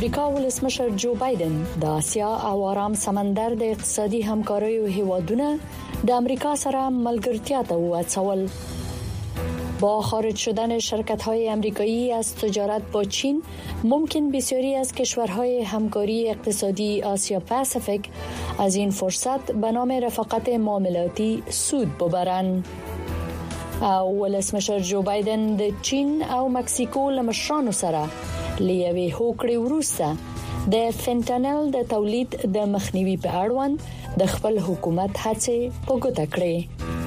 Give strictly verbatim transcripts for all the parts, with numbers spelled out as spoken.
امریکا ولسمشر جو بایدن د آسیا او آرام سمندر د اقتصادي همکاریو هیوادونه د امریکا سره ملګرتیا ته وهڅول. با خارج شدن شرکت‌های آمریکایی از تجارت با چین ممکن بسیاری از کشورهای همکاری اقتصادی آسیا پاسیفیک از این فرصت به نام رفاقت معاملاتی سود ببرند. او ولسمشر جو بایدن د چین او مکسیکو لمشرانو سره لیوي هوکړې وروسته د فنټانل د تولید د مخنیوي په اړوند د خپل حکومت هڅې په ګوته کړې.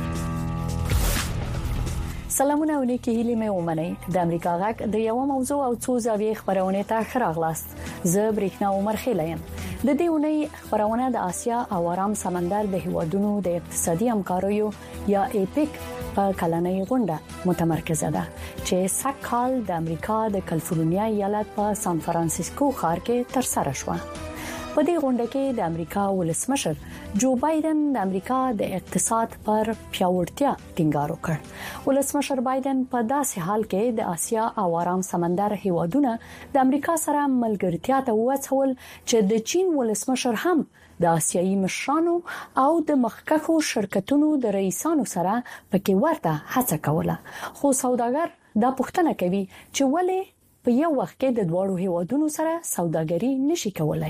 سلامونه ونیکي هیلې مې ومنئ. د امریکا غږ د یو موضوع او څو زاویې خبرونه ته خراغلاست. زه بریښنا عمر خیلیم. د دې اونۍ خبرونه د آسیا او آرام سمندر د هیوادونو د اقتصادي همکاریو یا ایپیک په کلنۍ غونډه متمرکزه ده چې سږ کال د امریکا د کالیفورنیا ایالت په سان فرانسیسکو ښار کې تر سره شوه. په دې غونډه کې د امریکا ولسمشر جو بایدن د امریکا د اقتصاد پر پیاوړتیا ټینګار وکړ. ولسمشر بایدن په داسې حال کې د آسیا او آرام سمندر هیوادونه د امریکا سره ملګرتیا ته وڅول چې د چین ولسمشر هم د آسیایي مشرانو او د مخکښو شرکتونو د رئیسانو سره پکې ورته هڅه کوله. خو سوداګر دا پوښتنه کوي چې ولې په یو وخت کې د دوړو هیوادونو سره سوداګري نشي کولای.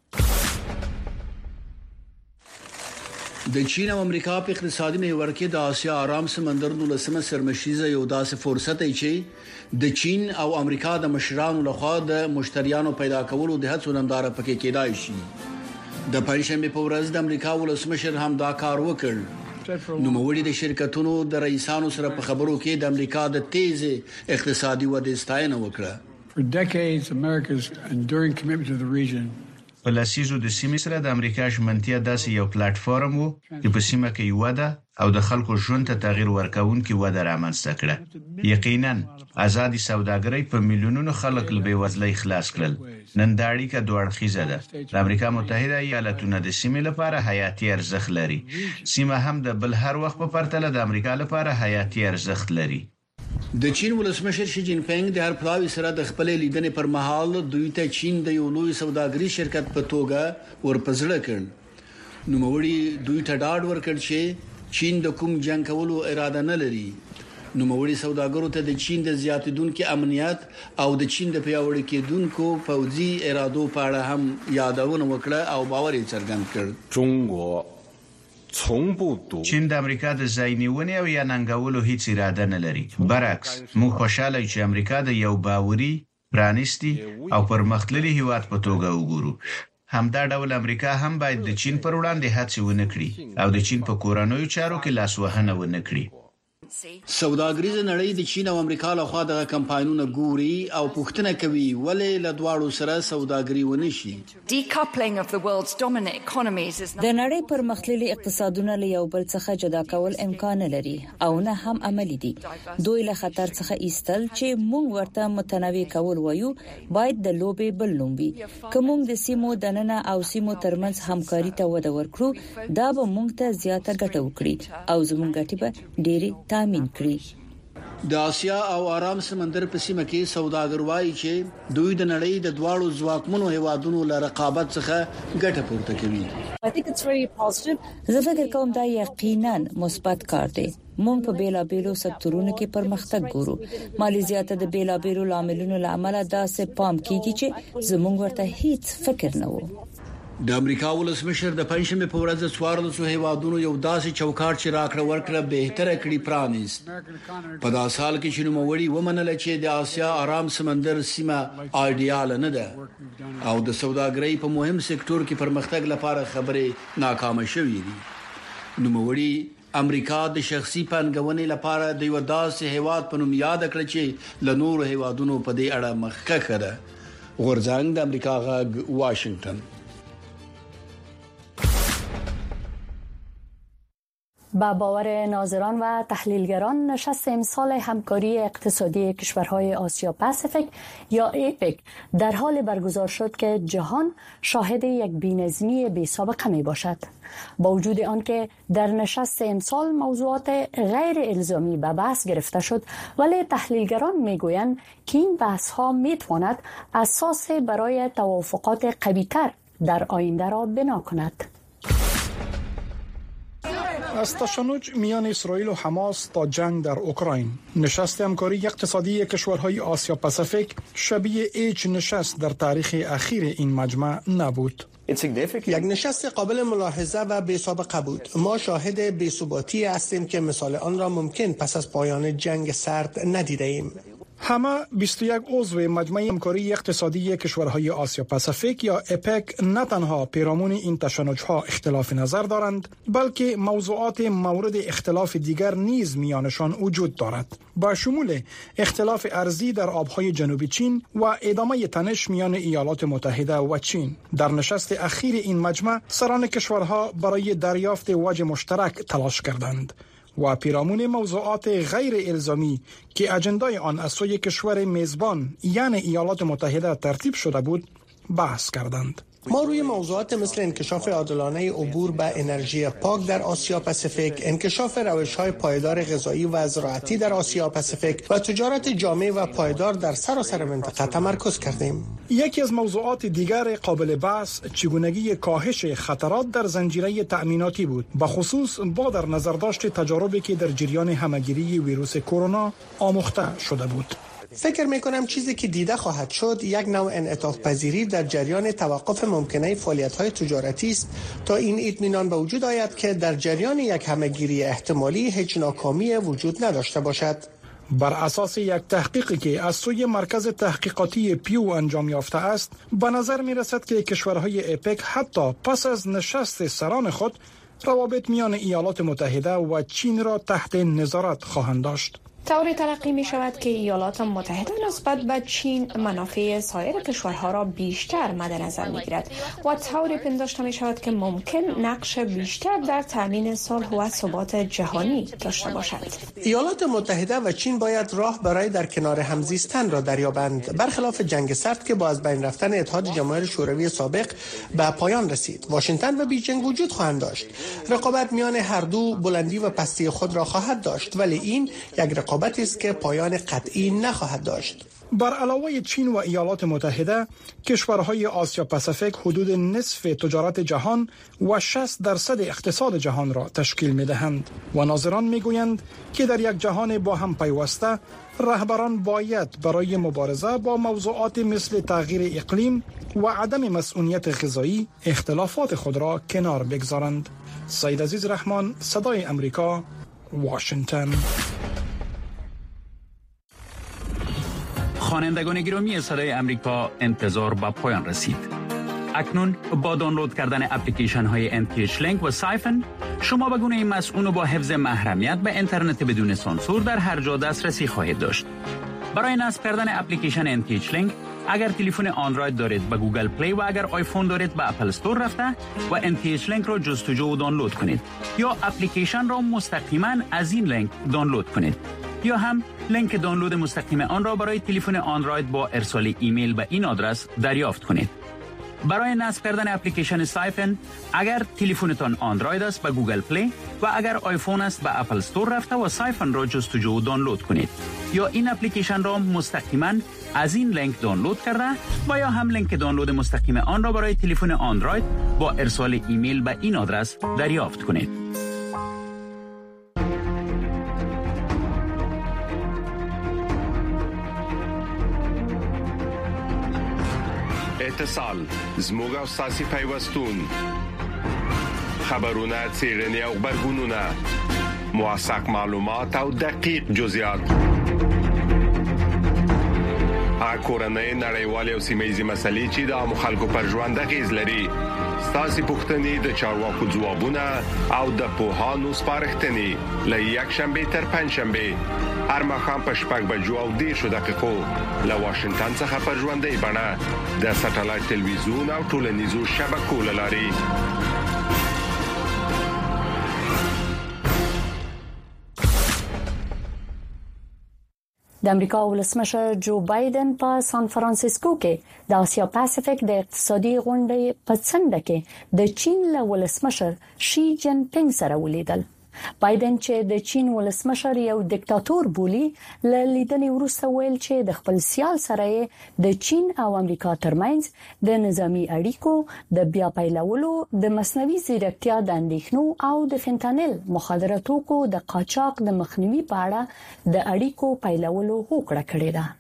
د چین او امریکا په اقتصادي محور کې د آسیا آرام سمندر د لسمه سرمشيزه یو داسې فرصت دی چې د چین او امریکا د مشرانو لخوا د مشتریانو پیدا کولو د هڅو ننداره پکې کېدای شي. د پنځشنبه په ورځ د امریکا ولسمشر هم دا کار وکړ. نو موږ د شرکتونو د رئیسانو سره په خبرو کې د امریکا د تیز اقتصادي ودې ستاینه وکړه. For decades, America's enduring commitment to the region په لسیزو د سیمې سره د امریکا ژمنتیا داسې یو پلیټ فارم وو چې په سیمه کې وده او د خلکو ژوند ته تغییر ورکوونکي وده رامنځته کړه. یقینا آزادي سوداګري په میلیونونو خلک له بیوزلۍ خلاص کړل. نن دا اړیکه دوه اړخیزه ده. د امریکا متحده ایالاتونو د سیمې لپاره حیاتي ارزښت لري. سیمه هم د بل هر وخت په پرتله د امریکا لپاره حیاتي ارزښت لري. د چین ولسمشر شي جین پینګ د هر پلاوی سره د خپل لیدنې پر مهال دوی ته چین د یو لوی سوداګري شرکت په توګه ورپزړه کړ. نو موړي دوی ته ډاډ ورکړ چې چین د کوم جنگ کولو اراده نه لري. نو موړي سوداګرو ته د چین د زیاتیدونکو امنیت او د چین د پیاوړي کېدونکو پوځي ارادو په اړه هم یادونه وکړه او باور یې څرګند کړ. چونګو چین د امریکا د ځای نیونې او یا ننګولو هیڅ اراده نه لري. برعکس موږ خوشاله چې امریکا د یو باوري، پرانیستي او پرمختللي هیواد په توګه وګورو. همدا ډول امریکا هم باید د چین پر وړاندې هڅې ونه کړي او د چین په کورنیو چارو کې لاسوهنه ونه کړي. سوداګریز نړۍ د چین او امریکا له خوا د کمپاینونو ګوري او پوښتنه کوي ولې له دواړو سره سوداګري ونشي. د نړۍ پرمختللي اقتصادونه له یو بل څخه جدا کول امکان لري او نه هم عملی دي. دوی له خطر څخه ایستل چې موږ ورته متنوع کول وایو باید د لوبې بل نوم وي. کوم د سیمو دننه او سیمو ترمنځ همکاري ته وده ورکړو دا به موږ ته زیاته ګټه وکړي او زموږ ګټې به ډېری تامین کړي. د آسیا او آرام سمندر په سیمه کې سوداګر وایي چې دوی د نړۍ د دواړو ځواکمنو هیوادونو له رقابت څخه ګټه پورته کوي. زه فکر کوم دا یقینا مثبت کار دی. موږ په بیلا بیلو سکتورونو کې پرمختګ ګورو. مالیزیا ته د بیلا بیلو لاملونو لامل دا سه پام کیږي چې زموږ ورته هیڅ فکر نه وو. د امریکا ولسمشر د پنځمه په ورځ د څوارلسو هیوادونو یو داسې چوکاټ چې راکړه ورکړه بهتره کړي پرانیست. په داسې حال کې چې نوموړي ومنل چې د آسیا آرام سمندر سیمه ایډیال نه ده او د سوداګرۍ په مهم سکتور کې پرمختګ لپاره خبرې ناکامه شوې دي. نوموړي امریکا د شخصي پنځګونې لپاره د یو داسې هیواد په نوم یاد کړ چې له نورو هیوادونو په دې اړه مخکښ ده. غورځنګ د امریکا غږ واشنگټن. با باور ناظران و تحلیلگران نشست امسال همکاری اقتصادی کشورهای آسیا پاسیفیک یا ایپک در حال برگزار شد که جهان شاهد یک بی‌نظمی بی‌سابقه می باشد. با وجود آنکه در نشست امسال موضوعات غیر الزامی به بحث گرفته شد، ولی تحلیلگران میگویند که این بحث ها می تواند اساس برای توافقات قوی‌تر در آینده را بنا کند. از تشنج میان اسرائیل و حماس تا جنگ در اوکراین، نشست همکاری اقتصادی کشورهای آسیا پاسیفیک شبیه هیچ نشست در تاریخ اخیر این مجمع نبود. یک نشست قابل ملاحظه و بی سابقه بود. ما شاهد بی‌ثباتی هستیم که مثال آن را ممکن پس از پایان جنگ سرد ندیده ایم. همه بیست و یک عضو مجمع همکاری اقتصادی کشورهای آسیا پاسیفیک یا ایپک نه تنها پیرامون این تشنج‌ها اختلاف نظر دارند، بلکه موضوعات مورد اختلاف دیگر نیز میانشان وجود دارد، با شمول اختلاف ارضی در آبهای جنوبی چین و ادامه تنش میان ایالات متحده و چین. در نشست اخیر این مجمع سران کشورها برای دریافت وجه مشترک تلاش کردند و پیرامون موضوعات غیر الزامی که اجندای آن از سوی کشور میزبان یعنی ایالات متحده ترتیب شده بود بحث کردند. ما روی موضوعات مثل انکشاف عادلانه عبور به انرژی پاک در آسیا پاسیفیک، انکشاف روش‌های پایدار غذایی و زراعتی در آسیا پاسیفیک و تجارت جامع و پایدار در سراسر منطقه تمرکز کردیم. یکی از موضوعات دیگر قابل بحث چگونگی کاهش خطرات در زنجیره تأمیناتی بود، به خصوص با در نظر داشت تجاربی که در جریان همهگیری ویروس کرونا آموخته شده بود. فکر میکنم چیزی که دیده خواهد شد یک نوع انعطاف پذیری در جریان توقف ممکنه فعالیت‌های تجارتی است تا این اطمینان به وجود آید که در جریان یک همهگیری احتمالی هیچ ناکامی وجود نداشته باشد. بر اساس یک تحقیقی که از سوی مرکز تحقیقاتی پیو انجام یافته است، به نظر می رسد که کشورهای ایپک حتی پس از نشست سران خود روابط میان ایالات متحده و چین را تحت نظارت خواهند داشت. طوری تلقی می شود که ایالات متحده نسبت به چین منافع سایر کشورها را بیشتر مد نظر می گیرد و طوری پنداشته می شود که ممکن نقش بیشتر در تامین صلح و ثبات جهانی داشته باشد. ایالات متحده و چین باید راه برای در کنار هم زیستن را دریابند، برخلاف جنگ سرد که با از بین رفتن اتحاد جماهیر شوروی سابق به پایان رسید. واشنگتن و بیجینگ وجود خواهند داشت. رقابت میان هر دو بلندی و پستی خود را خواهد داشت، ولی این یک رقابت است که پایان قطعی نخواهد داشت. بر علاوه چین و ایالات متحده، کشورهای آسیا پاسیفیک حدود نصف تجارت جهان و شصت درصد اقتصاد جهان را تشکیل می‌دهند و ناظران می‌گویند که در یک جهان با هم پیوسته، رهبران باید برای مبارزه با موضوعات مثل تغییر اقلیم و عدم مسئولیت غذایی اختلافات خود را کنار بگذارند. سید عزیز رحمان، صدای امریکا، واشنگتن. خوانندگان گرامی صدای امریکا، انتظار به پایان رسید. اکنون با دانلود کردن اپلیکیشن های ان تی اچ لینک و سایفن شما به گونه مسئول و با حفظ محرمیت به اینترنت بدون سانسور در هر جا دسترسی خواهید داشت. برای نصب کردن اپلیکیشن ان تی اچ لینک، اگر تلفن اندروید دارید به گوگل پلی و اگر آیفون دارید به اپل استور رفته و ان تی اچ لینک را جستجو و دانلود کنید یا اپلیکیشن را مستقیما از این لینک دانلود کنید، یا هم لینک دانلود مستقیم آن را برای تلفن اندروید با ارسال ایمیل به این آدرس دریافت کنید. برای نصب کردن اپلیکیشن سایفن، اگر تلفنتان اندروید است به گوگل پلی و اگر آیفون است به اپل استور رفته و سایفن را جستجو و دانلود کنید، یا این اپلیکیشن را مستقیما از این لینک دانلود کرده و یا هم لینک دانلود مستقیم آن را برای تلفن اندروید با ارسال ایمیل به این آدرس دریافت کنید. اتصال زموږ او ساسي پیوستون خبرونه څېړنې او خبرګونونه موثق معلومات او دقیق جزئیات اکورنۍ نړیوالې او سیمه‌ییزې مسلې چې د عامو خلکو پر ژوند اغېز لري، ستاسو پوښتنې د چارواکو ځوابونه او د پوهانو سپارښتنې له یک شنبه تر پنځ شنبه هر مخام په شپږ بجو او دېرشو دقیقو له واشنگټن څخه پر ژوندۍ بڼه د ساتلایت تلویزیون او ټولنیزو شبکو له لارې. د امریکا ولسمشر جو بایدن په سان فرانسیسکو کې د آسیا پاسفیک د اقتصادي غونډې په څنډه کې د چین له ولسمشر شي جن پینګ سره ولیدل. بایدن چې د چین ولسمشر یو دیکتاتور بولی ل لیدنې وروسته ویل چې د خپل سیال سره د چین او امریکا ترمنځ د نظامی اړیکو د بیا پیلولو د مصنوعي ځیرکتیا د اندېښنو او د فنتانل مخدره توکو د قاچاق د مخنیوي په اړه د اړیکو پیلولو هوکړه کړې ده.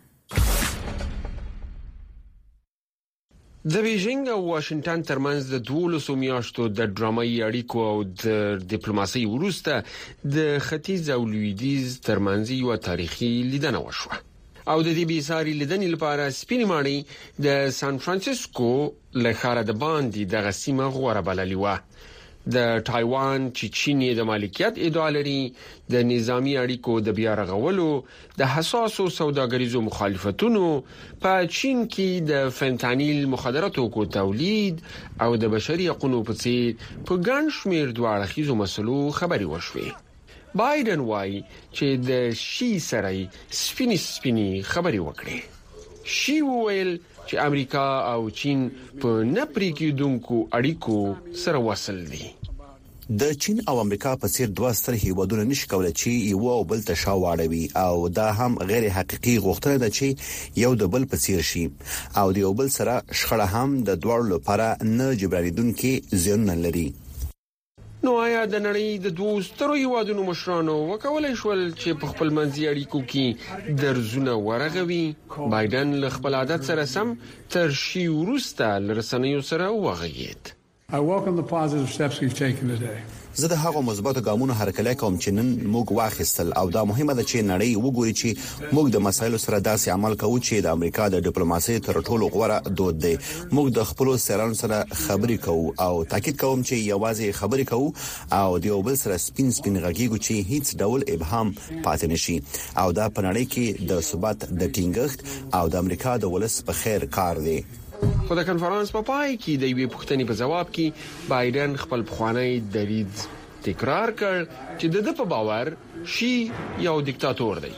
د بیجینګ او واشنگټن ترمنځ د دولسو میاشتو د ډرامایي اړیکو او د ډیپلوماسي وروسته د ختیځ او لویدیځ ترمنځ یو تاریخي لیدنه وشوه او د دې بیساري لیدنې لپاره سپینې ماڼۍ د سان فرانسیسکو له ښاره د باندې د غسیمه غوړه بللې و. د تایوان چې چین د مالکیت ادعا لري د نظامی اړیکو د بیا رغولو د حساسو سوداګریزو مخالفتونو په چین کې د فنتانیل مخدره توکو تولید او د بشري حقوقو په څیر په ګڼ شمېر دوه اړخیزو مسلو خبري وشوي. بایدن وايي چې د شي سره سپینې سپینې خبري وکړي. شي وویل چې امریکا او چین په نپریکیدونکو اړیکو سره وصل دي. د چین او امریکا په څیر دوه ستر هیوادونه نشي کولای چې یو او بل ته شاوړوي او دا هم غیر حقيقي غوښتنه ده چې یو د بل په څیر شي او د یو بل سره شخړه هم د دوړو لپاره نه جبرانیدونکو زیانونه لري. نو آیا د نړۍ د دوه سترو هیوادونو مشرانو وکولای شول چې په خپل منځي اړیکو کې درزونه ورغوي؟ بایدن له خپل عادت سره سم تر شي وروسته لرسنیو سره وغږید. I welcome the positive steps we've taken today. زه د هغو مثبت ګامونو هرکلی کوم چې نن موږ واخیستل او دا مهمه ده چې نړۍ وګوري چې موږ د مسایلو سره داسې عمل کوو چې د امریکا د ډیپلوماسۍ تر ټولو غوړه دود دی. موږ د خپل سرانو سره خبرې کوو او تاکید کوم چې یوازې خبرې کوو او د یو بل سره سپین سپین غږیږو چې هیڅ ډول ابهام پاتې نشي او دا په نړۍ کې د ثبات د ټینګښت او د امریکا د ولس په خیر کار دی. خو د کنفرانس په پای کې د یوې پوښتنې په جواب کې بایدن خپل پخوانی دریځ تکرار کړ چې د په باور شي یو دیکتاتور دی.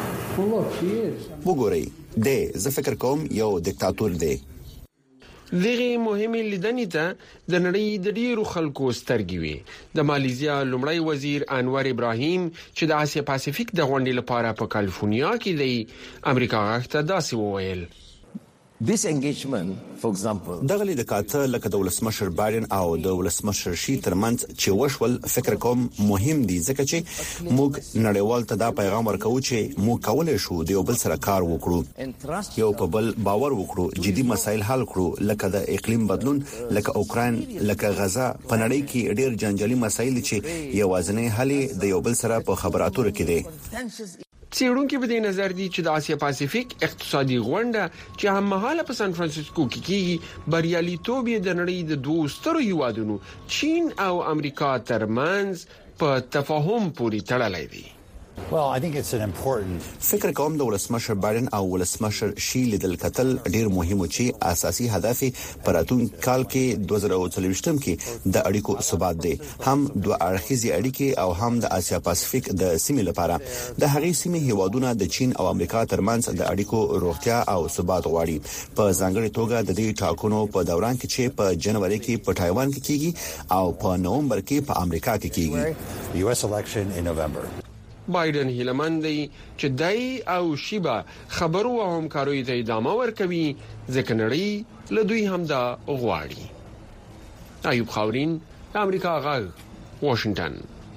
وګورئ د زه فکر کوم یو دیکتاتور دی. دغه مهمه لیدنې ته د نړۍ د ډیرو خلکو سترګې وي. د مالیزیا لومړی وزیر انور ابراهیم چې د آسیا پاسفیک د غونډې لپاره په کالیفورنیا کې دی امریکا غاښته داسې وویل. This engagement, for example, دغه لیدکاته لکه د ولسمشر بایدن او د ولسمشر شي ترمنځ چې وشول فکر کوم مهم دي ځکه چې موږ نړیوال ته دا پیغام ورکوو چې موږ کولای شو د یو بل سره کار وکړو، یو په بل باور وکړو، جدي مسایل حل کړو لکه د اقلیم بدلون، لکه اوکرين، لکه غزا. په نړۍ کې ډېر جنجالي مسایل چې یوازنی حل د یو بل سره په خبرو اترو کې دي. څېړونکو په دې نظر دي چې د آسیا پاسفیک اقتصادي غونډه چې هم مهاله په سان فرانسیسکو کې کیږي بریالیتوب یې د نړۍ د دوه سترو هیوادونو چین او امریکا ترمنځ په تفاهم پورې تړلی دی. Well, I think it's an important فکر کوم د ولسمشر بایدن او ولسمشر شي لیدل کتل ډیر مهم چې اساسي هدف پراتون کال کې دوه زره څلوېښتم کې د اړیکو ثبات دی، هم دوه اړخیزي اړیکې او هم د آسیا پاسفیک د سیمې لپاره. د هغې سیمې هیوادونه د چین او امریکا ترمنځ د اړیکو روغتیا او ثبات غواړي. په ځانګړي توګه د دې ټاکنو په دوران کې چې په جنوري کې په تایوان کې کیږي او په نومبر کې په امریکا کې کیږي. U S election in November. بایدن هیلمند دی چې دای او شیبا خبرو او همکارۍ ته ادامه ورکوي ځکه نړۍ له دوی هم دا غواړي. ایوب خاورین، امریکا غږ، واشنگتن.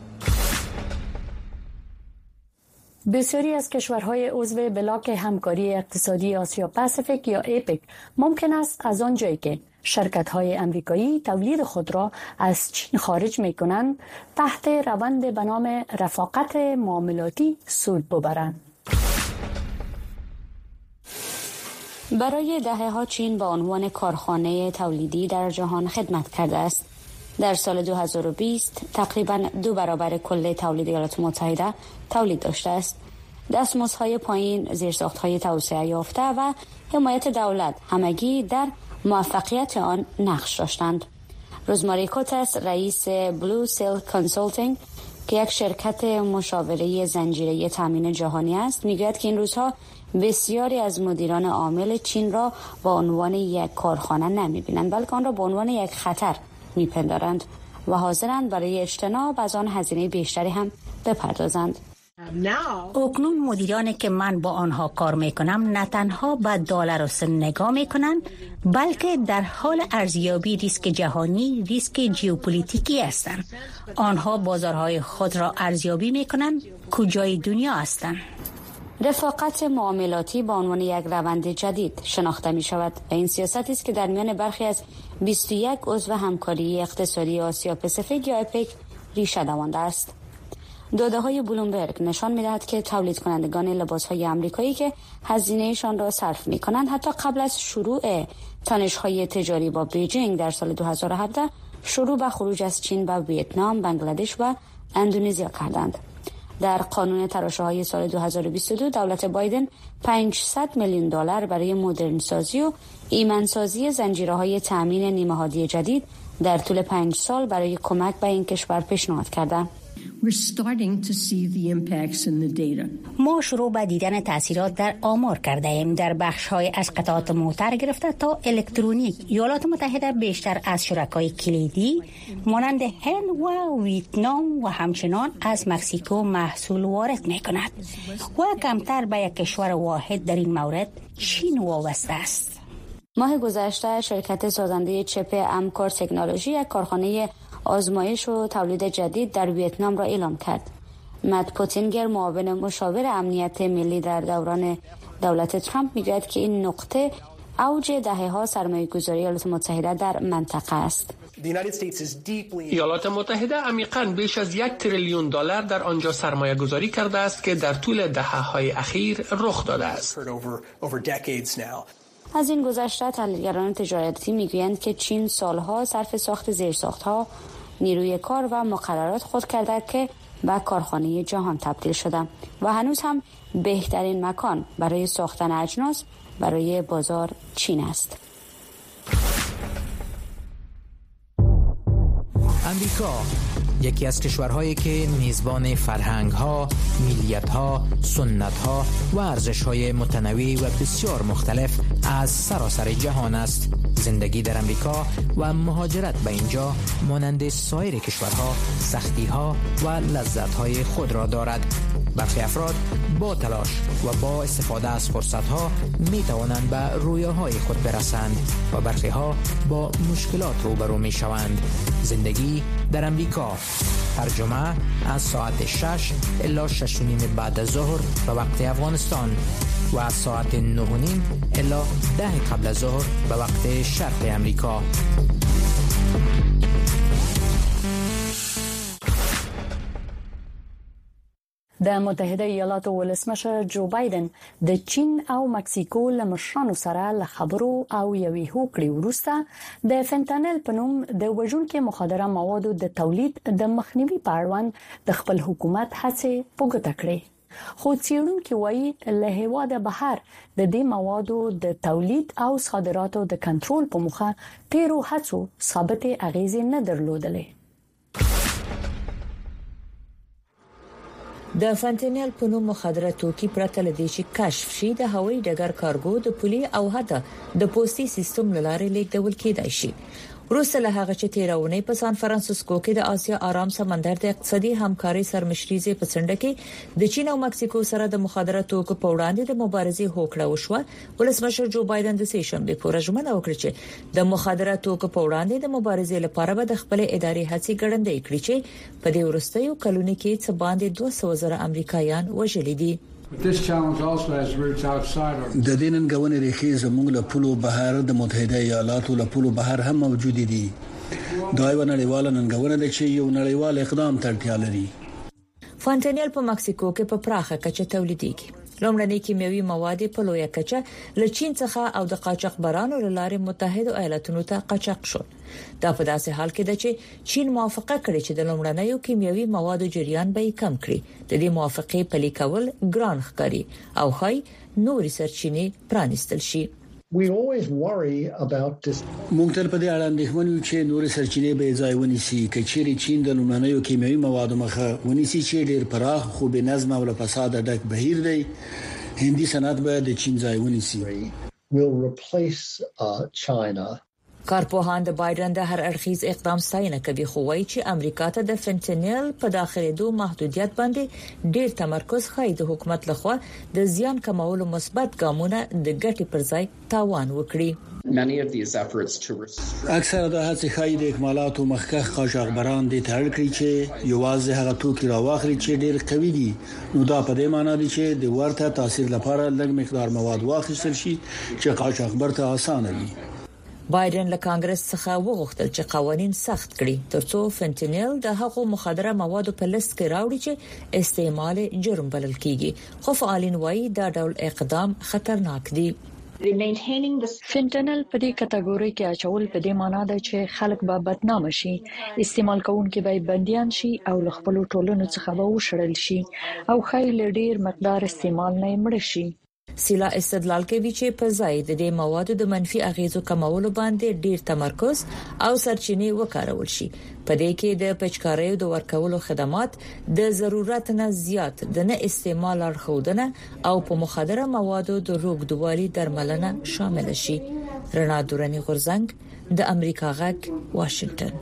بسیاری از کشورهای عضو بلاک همکاری اقتصادی آسیا پاسفیک یا ایپک ممکن است از آنجایی که شرکت‌های آمریکایی تولید خود را از چین خارج می‌کنند تحت روند به نام رفاقت معاملاتی سود ببرند. برای دهه‌ها چین به عنوان کارخانه تولیدی در جهان خدمت کرده است. در سال دو هزار و بیست تقریباً دو برابر کل تولید ایالات متحده تولید داشته است. دستمزدهای پایین، زیرساخت‌های توسعه یافته و حمایت دولت همگی در موفقیت آن نقش داشتند. روزماری کوتس رئیس بلو سیل کانسالتینگ که یک شرکت مشاوره زنجیره تامین جهانی است میگوید که این روزها بسیاری از مدیران عامل چین را با عنوان یک کارخانه نمی‌بینند بلکه آن را به عنوان یک خطر می‌پندارند و حاضرند برای اجتناب از آن هزینه بیشتری هم بپردازند. اکنون مدیرانی که من با آنها کار میکنم نه تنها به دلار و سن نگاه میکنند بلکه در حال ارزیابی ریسک جهانی، ریسک ژئوپلیتیکی هستند. آنها بازارهای خود را ارزیابی میکنند کجای دنیا هستند. رفاقت معاملاتی به عنوان یک روند جدید شناخته می شود و این سیاستی است که در میان برخی از بیست و یک عضو همکاری اقتصادی آسیا پاسیفیک یا اپک ریشه دوانده است. داده‌های بلومبرگ نشان می‌دهد که تولید کنندگان لباس‌های آمریکایی که هزینه‌شان را صرف می‌کنند حتی قبل از شروع تنش‌های تجاری با بیجینگ در سال دو هزار و هفده شروع به خروج از چین به ویتنام، بنگلادش و اندونزیا کردند. در قانون تراشه‌های سال دو هزار و بیست و دو دولت بایدن پانصد میلیون دلار برای مدرنسازی و ایمنسازی زنجیره‌های تامین نیمه‌نهادی جدید در طول پنج سال برای کمک به این کشور پیشنهاد کرده. ما شروع به دیدن تاثیرات در آمار کرده ایم. در بخش‌های از قطعات موتر گرفته تا الکترونیک ایالات متحده بیشتر از شرکای کلیدی مانند هند و ویتنام و همچنان از مکزیکو محصول وارد می‌کند و کمتر به یک کشور واحد در این مورد چین وابسته است. ماه گذشته شرکت سازنده چپ امکور تکنولوژی یک کارخانه آزمایش و تولید جدید در ویتنام را اعلام کرد. مت پوتینگر معاون مشاور امنیت ملی در دوران دولت ترامپ میگوید که این نقطه اوج دهه‌ها سرمایه‌گذاری ایالات متحده در منطقه است. ایالات متحده عمیقاً بیش از یک تریلیون دلار در آنجا سرمایه گذاری کرده است که در طول دهه‌های اخیر رخ داده است. از این گذشته تحلیلگران تجارتی میگویند که چین سالها صرف ساخت زیرساخت‌ها، نیروی کار و مقررات خود کرده که به کارخانه جهان تبدیل شده و هنوز هم بهترین مکان برای ساختن اجناس برای بازار چین است. امریکا یکی از کشورهایی که میزبان فرهنگ‌ها، ملیت‌ها، سنت‌ها و ارزش‌های متنوع و بسیار مختلف از سراسر جهان است. زندگی در امریکا و مهاجرت به اینجا مانند سایر کشورها سختی‌ها و لذت‌های خود را دارد. برخی افراد با تلاش و با استفاده از فرصت‌ها می‌توانند به رویاهای خود برسند و برخی ها با مشکلات روبرو می‌شوند. زندگی در امریکا هر جمعه از ساعت شش الی شش و نیم بعد از ظهر به وقت افغانستان و از ساعت نه و نیم الی ده قبل از ظهر به وقت شرق امریکا. د متحده ایالاتو ولسمشر جو بایدن د چین او مکسیکو له مشرانو سره له خبرو او یوې هوکړې وروسته د فنتانل په نوم د وژونکو مخدره موادو د تولید د مخنیوي په اړوند د خپل حکومت هڅې په ګوته کړې. خو څېړونکي وایي له هیواده بهر د دې موادو د تولید او صادراتو د کنټرول په موخه تیرو هڅو ثابتې اغیزې نه درلودلې. د فنتانیل په نوم مخدره توکي پرته لدې چې کشف شي د هوایي ډګر کارګو د پولي او حتی د پوستي سیستم لاره لیږدول کېدای شي. وروسته له هغه چې تیرونه په سان فرانسیسکو کې د آسیا آرام سمندر د اقتصادي همکاري سرمشريزه په څنډه کې د چین او مکسیکو سره د مخدره توکو په وړاندې د مبارزې هوکړه وشوه. ولسمشر جو بایدن د سیشن به پوره ژمنه وکړه چې د مخدره توکو په وړاندې د مبارزې لپاره به د خپل اداري هڅې ګړندې کړي چې په دې وروستیو کلونو کې څه باندې دوه سوه زره امریکایان وژلي دي. د دې ننګونې ریښې زموږ له پولو بهر د متحده ایالاتو له پولو بهر هم موجود دي. دا یو نړیواله ننګونه ده چې یو نړیوال اقدام ته اړتیا لري. فنتانیل په مکسیکو کې په پراخه کچه تولیدېږي. لومړني کیمیاوي مواد په لویه کچه له چین څخه او د قاچاقبرانو لارې متحده ایالاتونو ته قاچاق شول. دا په داسې حال کې ده چې چین موافقه کړې چې د لومړنیو کیمیاوي موادو جریان به کم کړي. د دې موافقې پلي کول ګران ښکاري او خای نوري سرچینې پرانیستل شي. مونږ تل په دې اړه اندېښمن یو چې نور سرچینې به ځای ونیسي کچېرې چین د لومړنیو کیمیاوي موادو مخه ونیسي چې ډېر پراخ خو به نظم او له فساد ډک بهیر دی هندي صنعت به د چین ځای ونیسي will replace uh, China. کارپوهان د بایدن د هر اړخیز اقدام ستاینه کوي خو وايي چې امریکا ته د فنټنیل په داخليدو محدودیت باندې ډېر تمرکز خای د حکومت لخوا د زیان کمولو مثبت ګامونه د ګټې پر ځای تاوان وکړي. اکثر د هڅې خای د اکمالاتو مخکخ قاچاقبران دي تړل کړی چې یوازې هغه توکي راواخلي چې ډېر قوي دي نو دا په دې معنی دی چې د ورته تاثیر لپاره لږ مقدار مواد واخیستل شي چې قاچاقبر ته اسانه وي. بایدن له کانګرس څخه وغوښتل چې قوانين سخت کړي ترڅو فنټنیل د هغو مخدره موادو په لیست کې راوړي چې استعمال جرم بلل کیږي خو فعالین وایي دا ډول اقدام خطرناک دی. فنټنل په دې کټګوري کې اچول په دې معنی ده چې خلک به بدنام شي استعمال کوونکي به بنديان شي او له خپل ټولنو څخه به وشړل شي او خایل ډیر مقدار استعمال نه مړ شي. سیلا استدلال کوي چې په ځای د دې موادو د منفي اغیزو کمولو باندې ډیر تمرکز او سرچینې وکارول شي په دې کې د پچکاریو د ورکولو خدمات د ضرورت نه زیات د نه استعمال اړخودنه او په مخدره موادو د روغدوالي درملنه شامل شي. رڼا دوراني غورزنګ د امریکا غږ واشنگتن.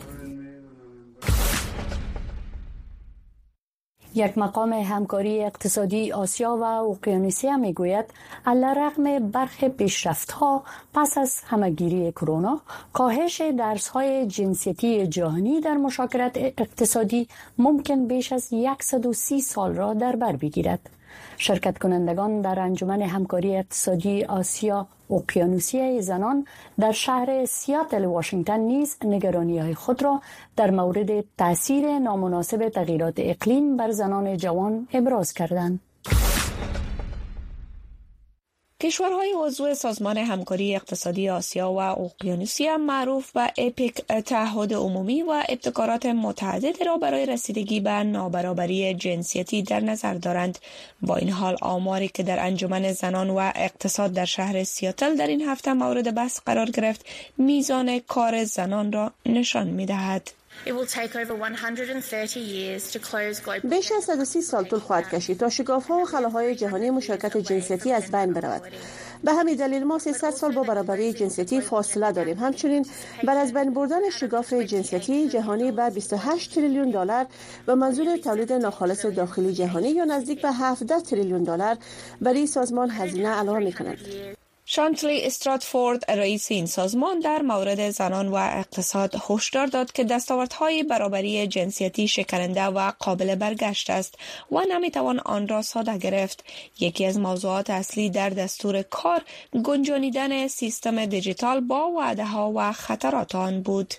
یک مقام همکاری اقتصادی آسیا و اقیانوسیه میگوید علیرغم برخی پیشرفت‌ها پس از همهگیری کرونا کاهش درس‌های جنسیتی جهانی در مشاورت اقتصادی ممکن بیش از صد و سی سال را در بر بگیرد. شرکت کنندگان در انجمن همکاری اقتصادی آسیا اقیانوسیه زنان در شهر سیاتل واشنگتن نیز نگرانی‌های خود را در مورد تاثیر نامناسب تغییرات اقلیم بر زنان جوان ابراز کردند. کشورهای عضو سازمان همکاری اقتصادی آسیا و اقیانوسیه معروف به اپیک تعهد عمومی و ابتکارات متعدد را برای رسیدگی به نابرابری جنسیتی در نظر دارند. با این حال آماری که در انجمن زنان و اقتصاد در شهر سیاتل در این هفته مورد بحث قرار گرفت میزان کار زنان را نشان می‌دهد. بیش از صد و سی سال طول خواهد کشید تا شکاف‌ها و خلاهای جهانی مشارکت جنسیتی از بین برود. به همین دلیل ما سیصد سال با برابری جنسیتی فاصله داریم. همچنین بر از بین بردن شکاف جنسیتی جهانی به بیست و هشت تریلیون دلار و منظور تولید ناخالص داخلی جهانی یا نزدیک به هفده تریلیون دلار برای سازمان هزینه اعلام می‌کند. شانتلی استراتفورد رئیس این سازمان در مورد زنان و اقتصاد هشدار داد که دستاوردهای برابری جنسیتی شکننده و قابل برگشت است و نمیتوان آن را ساده گرفت. یکی از موضوعات اصلی در دستور کار گنجانیدن سیستم دیجیتال با وعده‌ها و خطرات آن بود.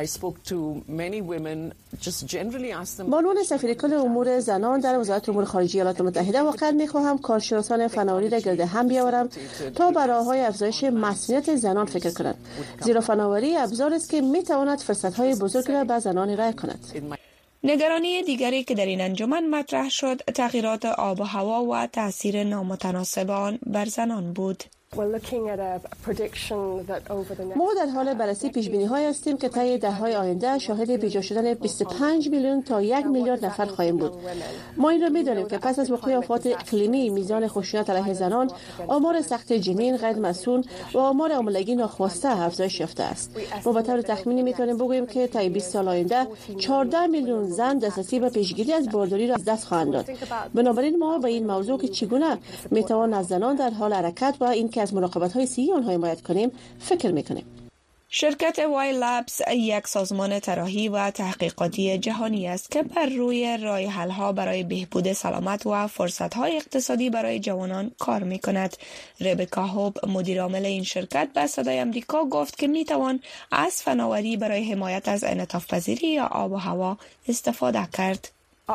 بانوان سفیر کل امور زنان در وزارت امور خارجه ایالات متحده واقعا میخواهم کارشناسان فناوری را گرد هم بیاورم تا بر راه‌های افزایش مسئولیت زنان فکر کنند، زیرا فناوری ابزاری است که میتواند فرصت‌های بزرگ را به زنان ارائه کند. نگرانی دیگری که در این انجمن مطرح شد تغییرات آب و هوا و تاثیر نامتناسب آن بر زنان بود. ما در حال بررسی پیش‌بینی‌هایی هستیم که طی دهه‌های آینده شاهد بیجا شدن بیست و پنج میلیون تا یک میلیارد نفر خواهیم بود. ما این را می‌دانیم که پس از وقوع آفات اقلیمی میزان خشونت علیه زنان، آمار سقط جنین غیر مسئول و آمار حاملگی ناخواسته افزایش یافته است. ما به طور تخمینی می‌توانیم بگوییم که طی بیست سال آینده چهارده میلیون زن دسترسی به پیشگیری از بارداری را از دست خواهند داد. بنابراین ما به این موضوع که چگونه می‌توان از زنان در حال حرکت و این که از مراقبت‌های صحی آنها حمایت کنیم فکر می‌کنیم. شرکت وای لابز یک سازمان طراحی و تحقیقاتی جهانی است که بر روی راه‌حل‌ها برای بهبود سلامت و فرصت‌های اقتصادی برای جوانان کار می‌کند. ربکا هوب مدیر عامل این شرکت به صدای آمریکا گفت که می‌توان از فناوری برای حمایت از انعطاف پذیری یا آب و هوا استفاده کرد.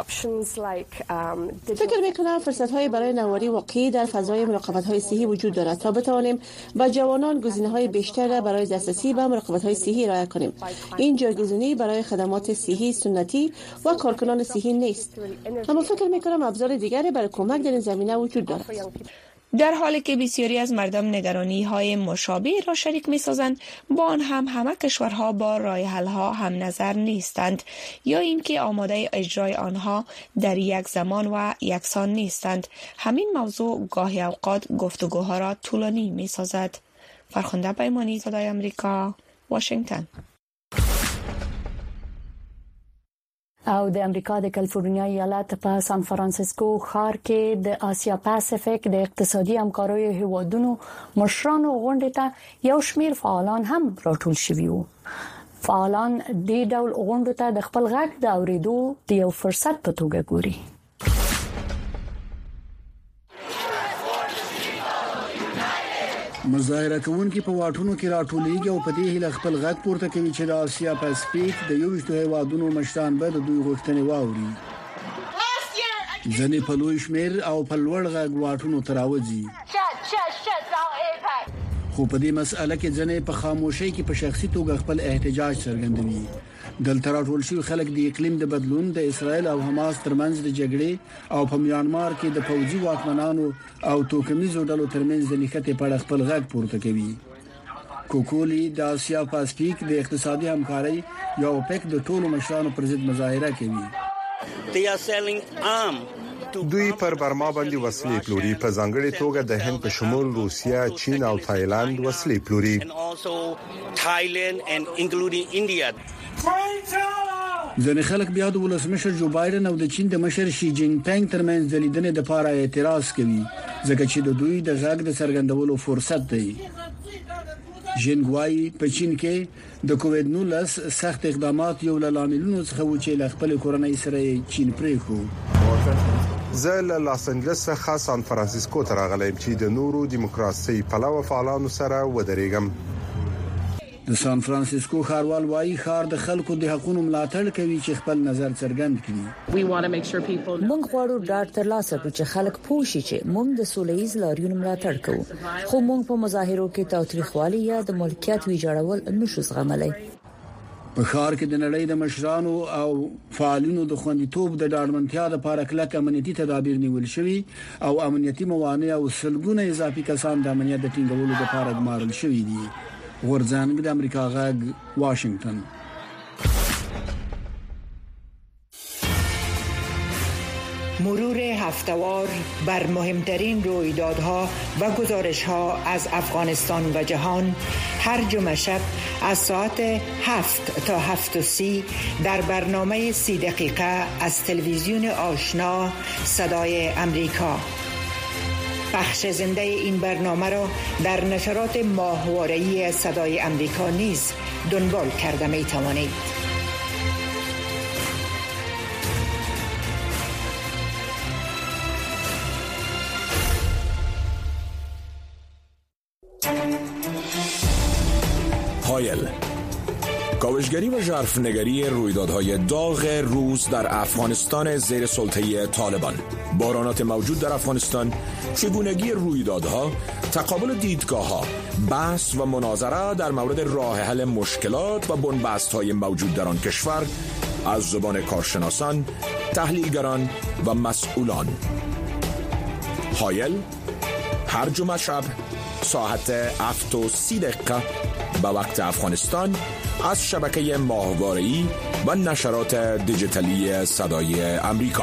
فکر میکنم فرصت‌های برای نواری واقعی در فضای مراقبت‌های صحی وجود دارد تا بتوانیم به جوانان گزینه‌های بیشتر را برای دسترسی به مراقبت‌های صحی ارائه کنیم. این جایگزینی برای خدمات صحی سنتی و کارکنان صحی نیست. اما فکر میکنم ابزار دیگری برای کمک در این زمینه وجود دارد. در حالی که بسیاری از مردم نگرانی های مشابه را شریک می سازند، با آن هم همه کشورها با راه حل ها هم نظر نیستند یا اینکه آماده اجرای آنها در یک زمان و یکسان نیستند. همین موضوع گاهی اوقات گفتگوها را طولانی می سازد. فرخنده پیمانی، صدای امریکا، واشنگتن. او د امریکا د کالیفورنیا ایالت په سان فرانسیسکو ښار کې د آسیا پاسفیک د اقتصادي همکاریو هیوادونو مشرانو غونډې ته یو شمېر فعالان هم راټول شوي وو. فعالان د ډول غونډو ته د خپل غږ د اوریدو د یو فرصت په توګه ګوري. مظاهره کوونکي په واټونو کې راټولېږي او په دې هیله خپل غږ پورته کوي چې د آسیا پاسفیک د یو ویشتو هیوادونو مشران به د دوی غوښتنې واوري. ځنې په لوی شمېر او په لوړ غږ واټونو ته راوځي، خو په دې مسأله کې ځنې په خاموشۍ کې په شخصي توګه خپل احتجاج څرګندوي. دلته راټول شوي خلک د اقلیم د بدلون، د اسرائیل او حماس ترمنځ د جګړې او په میانمار کې د پوځي واکمنانو او توکمیزو ډلو ترمنځ د نښتې په اړه خپل غږ پورته کوي. کوکولی د آسیا پاسفیک د اقتصادي همکارۍ یو پک د ټولو مشرانو پر ضد مظاهره کوي. دوی پر برما باندې وسلې پلوري، په ځانګړي توګه د هند په شمول روسیا، چین او تایلند وسلې پلوري. ځینې خلک بیا د ولسمشر جو بایدن او د چین د مشر شي جین پینګ ترمنځ د لیدنې لپاره اعتراض کوي، ځکه چې د دوی د غږ د څرګندولو فرصت دی. جنګوای په چین کې د کووډ نولس سخت اقدامات یو له لاملونو څخه و چې ل خپل کورنۍ سره چین پریخو. زه له لاس انجلس څخه سان فرانسیسکو ته راغلم چې د نورو دیموکراسي پلوه فعالانو سره ودرېږم. د سان فرانسیسکو ښاروال وايي ښار د خلکو د حقوقو ملاتړ کوي چې خپل نظر څرګند کړي. موږ غواړو ډاډ ترلاسه کړو چې خلک پوه شي چې موږ د سولهییز لاریون ملاتړ کوو، خو موږ په مظاهرو کې تاوتریخوالي یا د ملکیت ویجاړول نشو زغملای. په ښار کې د نړۍ د مشرانو او فعالینو د خوندیتوب د ډاډمنتیا لپاره کلک امنیتي تدابیر نیول شوي او امنیتي موانع او سلګونه اضافي کسان د امنیت د ټینګولو لپاره ګمارل شوي دي. غورځنګ د امریکا غږ، واشنگتن. مرور هفته‌وار بر مهمترین رویدادها و گزارش‌ها از افغانستان و جهان هر جمعه شب از ساعت هفت تا هفت و سی در برنامه سی دقیقه از تلویزیون آشنا صدای امریکا. بخش زنده این برنامه را در نشرات ماهواره‌ای صدای امریکا نیز دنبال کرده می توانید. هایل، کاوشگری و ژرفنگری رویدادهای داغ روز در افغانستان زیر سلطه طالبان، بحرانات موجود در افغانستان، چگونگی رویدادها، تقابل دیدگاه‌ها، بحث و مناظره در مورد راه حل مشکلات و بنبست‌های موجود در آن کشور از زبان کارشناسان، تحلیلگران و مسئولان. هایل هر جمعه شب ساعت هفت و سی دقیقه به وقت افغانستان از شبکه ماهواره‌ای و نشرات دیجیتالی صدای امریکا.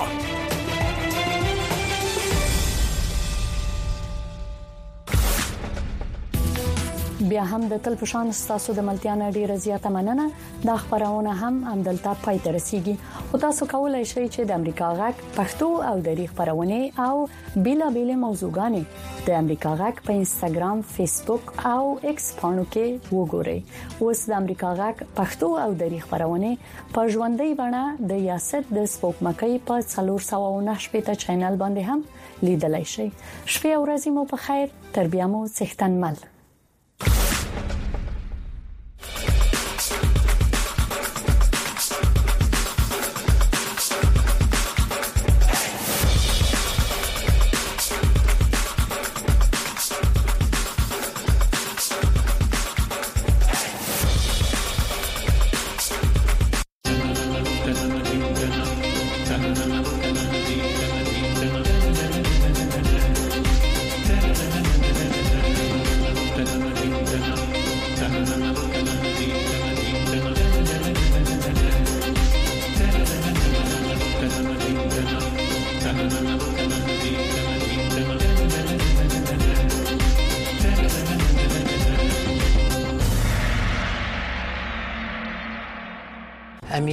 بیا هم د تل پشان ستاسو د ملتیا ډیره زیاته مننه. دا خبرونه هم همدلته پای ته رسیدي. او تاسو کولای شئ چې د امریکا غږ پښتو او دری خبرونه او بیلا بیل موضوعګانې د امریکا غږ په انستګرام، فیسبوک او ایکس باندې کې وګورئ. اوس د امریکا غږ پښتو او دری خبرونه په ژوندۍ بڼه د یاسد د سپوږمکۍ په څلور سوه او نهه شپږ چینل باندې هم لیدلای شئ. شپه او ورځې مو په خیر، تر بیا مو څښتن مل.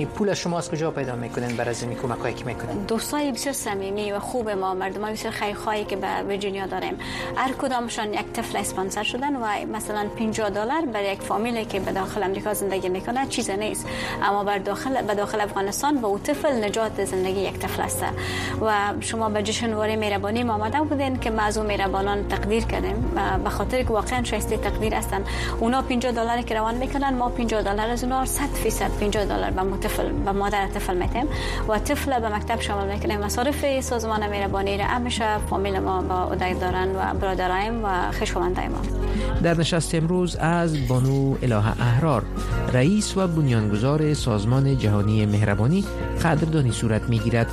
میکنی؟ پول شما از کجا پیدا میکنین برای از این کمکایی که میکنین؟ دوستای بسیار صمیمی و خوب ما، مردمان بسیار خیرخواهی که به ویرجینیا داریم، هر کدامشان یک طفل اسپانسر شدن و مثلا پنجاه دلار برای یک فامیلی که به داخل امریکا زندگی میکنه چیز نیست، اما بر داخل به داخل افغانستان با اون طفل نجات زندگی یک طفل است. و شما به جشنواره مهربانی ما آمده بودین که ما از اون مهربانان تقدیر کردیم و به خاطر که واقعا شایسته تقدیر هستن. اونا پنجاه دلار که روان میکنن، ما پنجاه دلار از اونا صد درصد پنجاه دلار به طفل به مادر طفل میتیم و طفل به مکتب شامل میکنیم. مصارف سازمان مهربانی را همیشه فامیل ما با عهده دارن و برادرایم و خویشاوندای ما. در نشست امروز از بانو الهه احرار، رئیس و بنیانگذار سازمان جهانی مهربانی، قدردانی صورت میگیرد.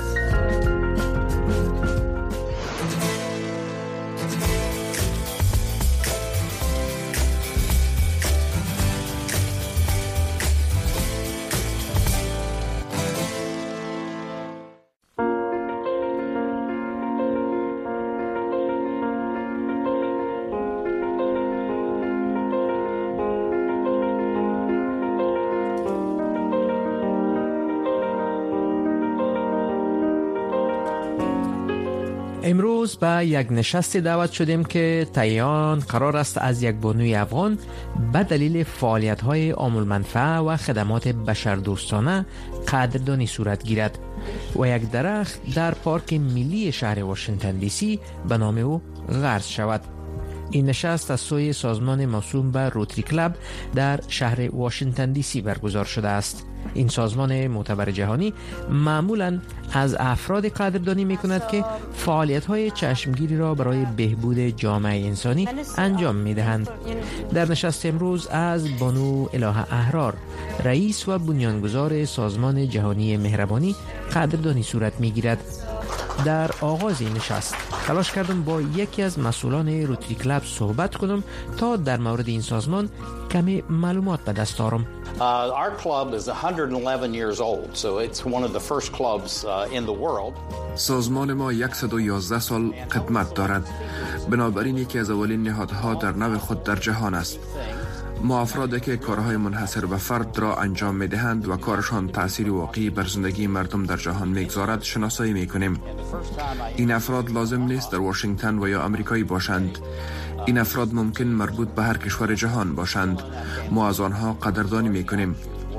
امروز به یک نشست دعوت شدیم که تایان قرار است از یک بانوی افغان به دلیل فعالیت‌های عامل منفعه و خدمات بشردوستانه قدردانی صورت گیرد و یک درخت در پارک ملی شهر واشنگتن دی سی به نام او غرس شود. این نشست از سوی سازمان موسوم به روتری کلاب در شهر واشنگتن دی سی برگزار شده است. این سازمان معتبر جهانی معمولاً از افراد قدردانی می کند که فعالیت‌های چشمگیری را برای بهبود جامعه انسانی انجام می دهند. در نشست امروز از بانو الهه احرار، رئیس و بنیانگذار سازمان جهانی مهربانی، قدردانی صورت می گیرد. در آغاز این نشست تلاش کردم با یکی از مسئولان روتری کلاب صحبت کنم تا در مورد این سازمان کمی معلومات به دست آورم. Uh, our club is one hundred eleven years old, so it's one of the first clubs uh, in the world. سازمان ما صد و یازده سال خدمت دارد. بنابراین یکی از اولین نهادها در نوع خود در جهان است. ما افرادی که کارهای منحصر به فرد را انجام می دهند و کارشان تأثیر واقعی بر زندگی مردم در جهان میگذارد شناسایی می کنیم. این افراد لازم نیست در واشنگتن و یا امریکایی باشند. این افراد ممکن مربوط به هر کشور جهان باشند. ما از آنها قدردانی می کنیم.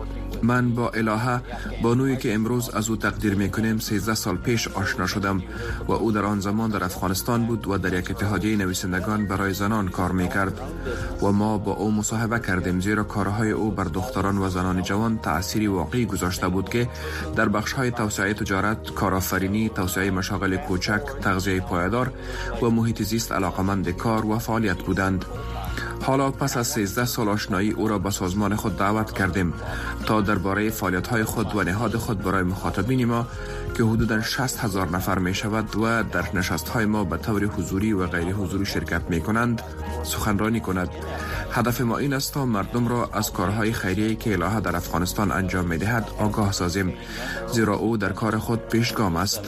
من با الهه، بانویی که امروز از او تقدیر میکنیم، سیزده سال پیش آشنا شدم و او در آن زمان در افغانستان بود و در یک اتحادیه نویسندگان برای زنان کار میکرد و ما با او مصاحبه کردیم، زیرا کارهای او بر دختران و زنان جوان تأثیری واقعی گذاشته بود که در بخش‌های توسعه تجارت، کارآفرینی، توسعه مشاغل کوچک، تغذیه پایدار و محیط زیست علاقمند کار و فعالیت بودند. حالا پس از سیزده سال آشنایی او را به سازمان خود دعوت کردیم تا درباره فعالیت‌های خود و نهاد خود برای مخاطبین ما که حدوداً شصت هزار نفر می شود و در نشست‌های ما به طور حضوری و غیر حضوری شرکت می کنند سخنرانی کند. هدف ما این است تا مردم را از کارهای خیریه‌ای که الهه در افغانستان انجام می دهد آگاه سازیم، زیرا او در کار خود پیشگام است.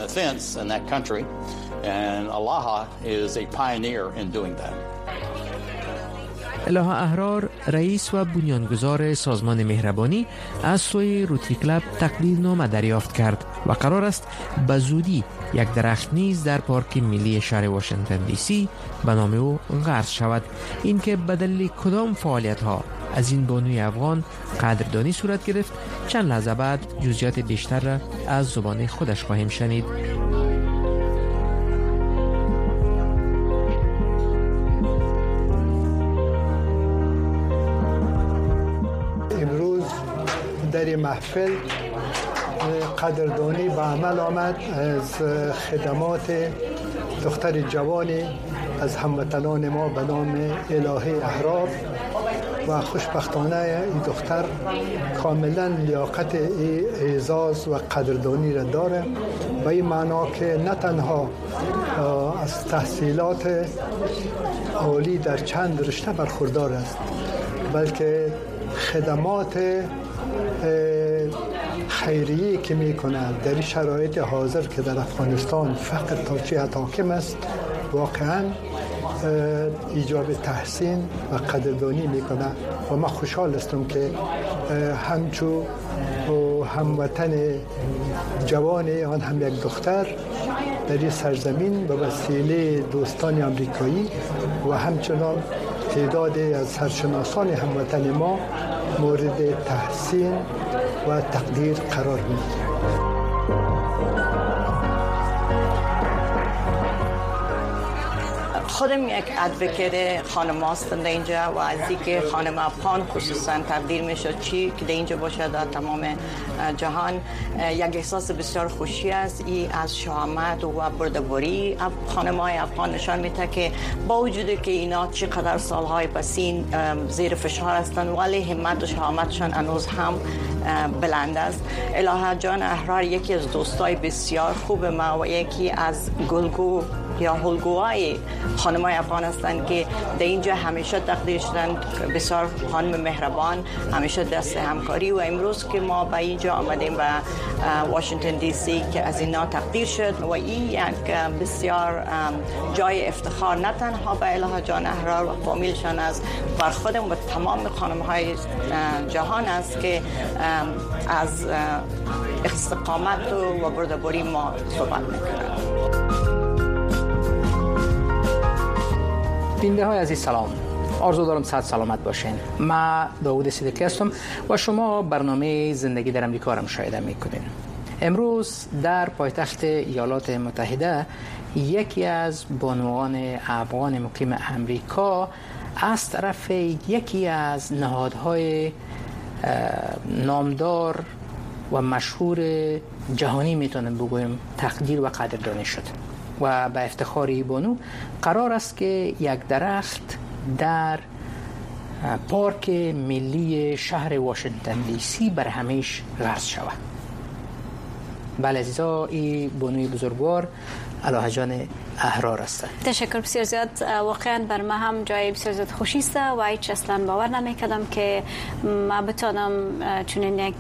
الهه احرار، رئیس و بنیانگذار سازمان مهربانی، از سوی روتری کلاب تقدیرنامه دریافت کرد و قرار است به زودی یک درخت نیز در پارک ملی شهر واشنگتن دی سی به نام او غرس شود. این که به دلیل کدام فعالیت ها از این بانوی افغان قدردانی صورت گرفت، چند لحظه بعد جزئیات بیشتر را از زبان خودش خواهیم شنید. در محفل قدردانی به عمل آمد از خدمات دختر جوانی از هموطنان ما به نام الهه احرار و خوشبختانه این دختر کاملا لیاقت این اعزاز و قدردانی را داره، به این معنا که نه تنها از تحصیلات عالی در چند رشته برخوردار است، بلکه خدمات خیریه‌ای که میکنه در این شرایط حاضر که در افغانستان فقر تا جهت حاکم است، واقعا ایجاب تحسین و قدردانی میکنه و من خوشحال هستم که همچون و هموطن جوان آن هم یک دختر در این سرزمین به وسیله دوستان آمریکایی و همچنان تعدادی از سرشناسان هموطن ما مورد تحسین و تقدیر قرار می‌گیرد. خودم یک ادوکیت خانم هستم در اینجا و از اینکه خانم افغان خصوصا تقدیر میشد چی که در اینجا باشه در تمام جهان یک احساس بسیار خوشی است. این از شجاعت و بردباری خانم های افغان نشان میده که با وجودی که اینا چقدر سالهای پسین زیر فشار هستند ولی همت و شجاعتشان هنوز هم بلند است. الهه جان احرار یکی از دوستای بسیار خوب ما و یکی از گلگو یا هلگوهای خانمای افغان هستند که در اینجا همیشه تقدیر شدند. بسیار خانم مهربان، همیشه دست همکاری و امروز که ما به اینجا آمدیم به واشنگتن دی سی که از اینا تقدیر شد و این یک بسیار جای افتخار نه تنها به الهه جان احرار و فامیلشان است بر خودم و تمام خانم‌های جهان است که از استقامت و بردباری ما صحبت می‌کنند. بیننده های عزیز سلام، آرزو دارم صحت سلامت باشین. من داوود صدیقی هستم و شما برنامه زندگی در امریکا را مشاهده میکنین. امروز در پایتخت ایالات متحده یکی از بانوان افغان مقیم امریکا از طرف یکی از نهادهای نامدار و مشهور جهانی میتونیم بگویم تقدیر و قدردانی شد و به افتخار بانو قرار است که یک درخت در پارک ملی شهر واشنگتن دی سی بر همیش غرس شود. بله عزیزا، این بانوی بزرگوار الهه جان احرار است. تشکر بسیار زیاد. واقعا بر من هم جای بسیار زیاد خوشی است و هیچ اصلا باور نمیکردم که ما بتونم چنین یک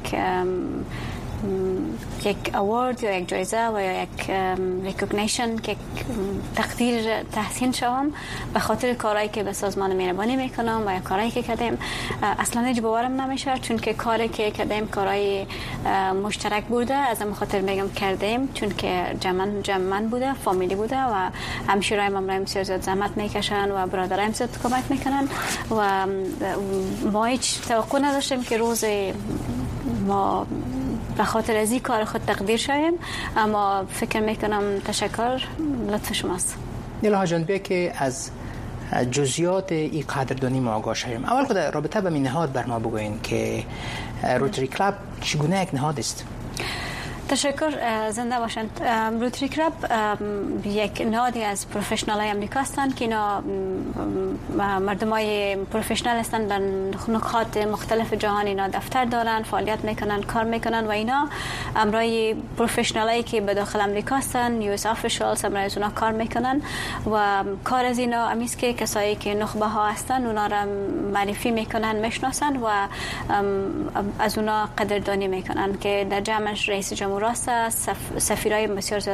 یک اوارد یا یک جایزه و یا یک ریکگنیشن که تقدیر تحسین شوم به خاطر کارهایی که به سازمان مهربانی میکنم و یا کارهایی که کردیم. اصلا هیچ باورم نمیشه چون که کاری که کردیم کارهای مشترک بوده. از این خاطر میگم کردیم چون که جمعن جمعن بوده، فامیلی بوده و همشیرای مامرای بسیار زیاد زحمت میکشن و برادرای زیاد کمک میکنن و ما هیچ توقع نداشتیم که روز ما به خاطر از این کار خود تقدیر شویم، اما فکر میکنم تشکر لطف شماست. الهه جان، بیا که از جزئیات این قدردانی ما آگاه شویم. اول خود رابطه به این نهاد بر ما بگوین که روتری کلاب چگونه یک نهاد است؟ تشکر، زنده باشند. روتری کلاب یک نهادی از پروفشنال های امریکا هستند که اینا مردم های پروفشنال هستند در نقاط مختلف جهان. اینا دفتر دارن، فعالیت میکنن، کار میکنن و اینا امرای پروفشنال هایی که به داخل امریکا هستند، یو اس آفیشالز، امرای از اونا کار میکنن و کار از اینا امیست که کسایی که نخبه ها هستند اونا را معرفی میکنن، میشناسن و از اونا قدردانی میکنن که در جمعش رئیس جمهور است، سفیرای بسیار زیاد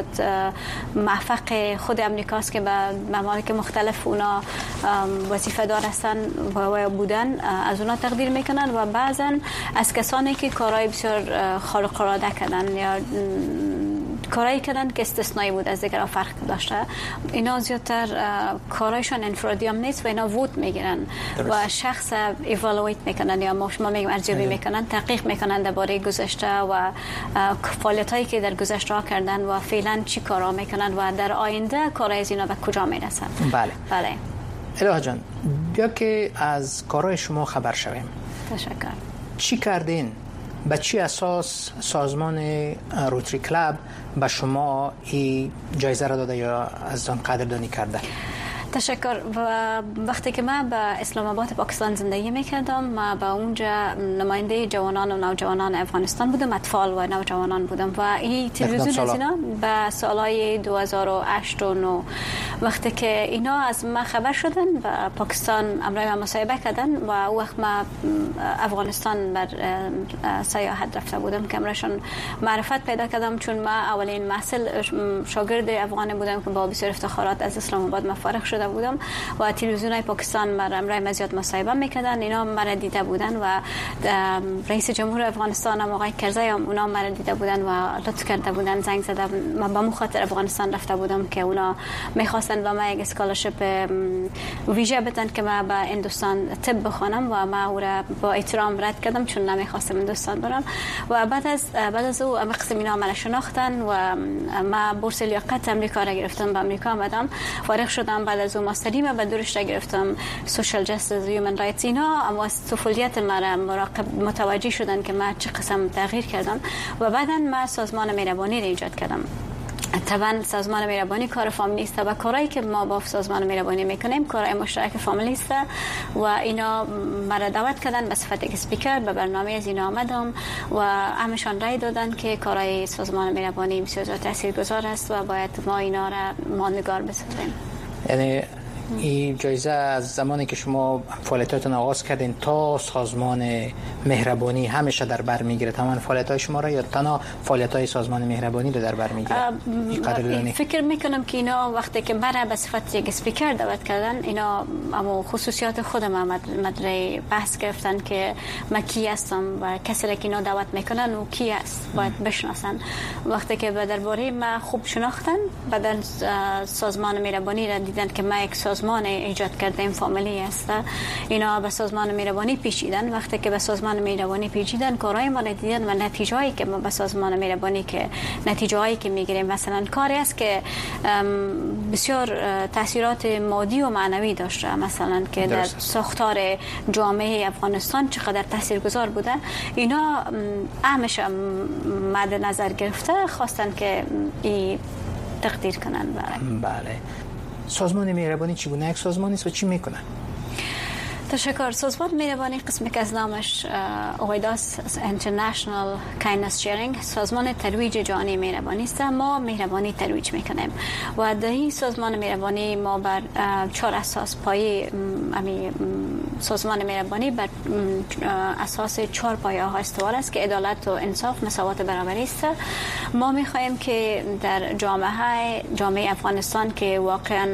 موفق خود امریکاست که به ممالک مختلف اونا وظیفه دار هستن و بودن، از اونا تقدیر میکنن و بعضا از کسانی که کارهای بسیار خارق العاده کردن یا کارایی کردن که استثنایی بود، از دیگرها فرق داشته. اینا زیادتر کارایشان انفرادی هم نیست و اینا ووت میگیرن و شخص ایوالویت میکنن یا ما شما میگیم ارزیابی میکنن، تحقیق میکنن درباره گذشته و فعالیتایی که در گذشته ها کردن و فعلا چی کارا میکنن و در آینده کارای از اینا به کجا میرسن. بله بله. الهه جان، بیا که از کارهای شما خبر شویم. تشکر. چی کردین؟ به چی اساس سازمان روتری کلاب به شما این جایزه را داده یا از آن قدردانی کرده؟ تشکر. و وقتی که من به اسلام آباد پاکستان زندگی میکردم، ما به اونجا نماینده جوانان و نوجوانان افغانستان بودم، اطفال و نوجوانان بودم و این تلویزیون از اینا به سالهای دو هزار و هشت و نه وقتی که اینا از ما خبر شدن و پاکستان امرای ما مصاحبه کردن و او وقت ما افغانستان بر سیاحت رفته بودم که امرشون معرفت پیدا کردم چون ما اولین محصل شاگرد افغانی بودم که با بسیار افتخارات از اسلام آباد ما فارغ شد شده بودم و تلویزیون‌های پاکستان مرا مزیاد مصاحبه میکردن، اینا مرا دیده بودن و رئیس جمهور افغانستان هم آقای کرزی هم اونا مرا دیده بودن و لطف کرده بودن، زنگ زده. من به خاطر افغانستان رفته بودم که اونا میخواستن با ما یک اسکالرشپ ویژه بدن که من به هندوستان طب بخوانم و من او را با احترام رد کردم چون نمیخواستم هندوستان برم. و بعد از بعد از او مقصد اینا من شناختن و من بورس لیاقت امریکا را گرفتم، به امریکا آمدم، فارغ شدم. بعد از اون ماستریم به درش را گرفتم، سوشال جستیس هیومن رایتس. اینا اما از طفولیت مرا مراقب متوجه شدن که من چه قسم تغییر کردم و بعداً من سازمان مهربانی را ایجاد کردم. طبعا سازمان مهربانی کار فامیلی است و کارهایی که ما با سازمان مهربانی میکنیم کارهای مشترک فامیلی است و اینا مرا دعوت کردن به صفت یک اسپیکر به برنامه از اینا آمدم و همشان رای دادن که کارهای سازمان مهربانی بسیار تاثیرگذار است و باید ما اینا را ماندگار بسازیم. یعنی این جایزه از زمانی که شما فعالیتاتون آغاز کردین تا سازمان مهربانی همیشه در بر میگیره تمام فعالیت‌های شما را یا تنها فعالیت‌های سازمان مهربانی رو در بر میگیره؟ فکر میکنم که اینا وقتی که مرا به صفت یک اسپیکر دعوت کردن اینا اما خصوصیات خودم مدره بحث گرفتن که من کی هستم و کسی که اینا دعوت میکنن و کی است باید بشناسن. وقتی که درباره من خوب شناختن بعد سازمان مهربانی را دیدن که من یک سازمان ایجاد کردیم فامیلی است، اینا به سازمان مهربانی پیچیدن. وقتی که به سازمان مهربانی پیچیدن کارهای ما دیدن و نتیجه‌ای که ما به سازمان مهربانی که نتیجه‌ای که میگیریم مثلا کاری است که بسیار تاثیرات مادی و معنوی داشته، مثلا که در ساختار جامعه افغانستان چقدر تاثیرگذار بوده، اینا همیشه مد نظر گرفته خواستن که این تقدیر کنن. بله. سازمان مهربانی چگونه یک سازمانی است و چی میکنه؟ تشکر. سازمان مهربانی قسمی که از نامش اویداس اینترنشنال کایندنس شیرینگ، سازمان ترویج جهانی مهربانی است. ما مهربانی ترویج میکنیم و در این سازمان مهربانی ما بر چهار اساس پایه امی سازمان مهربانی بر اساس چهار پایه ها استوار است که عدالت و انصاف، مساوات و برابری است. ما میخواهیم که در جامعه جامعه افغانستان که واقعا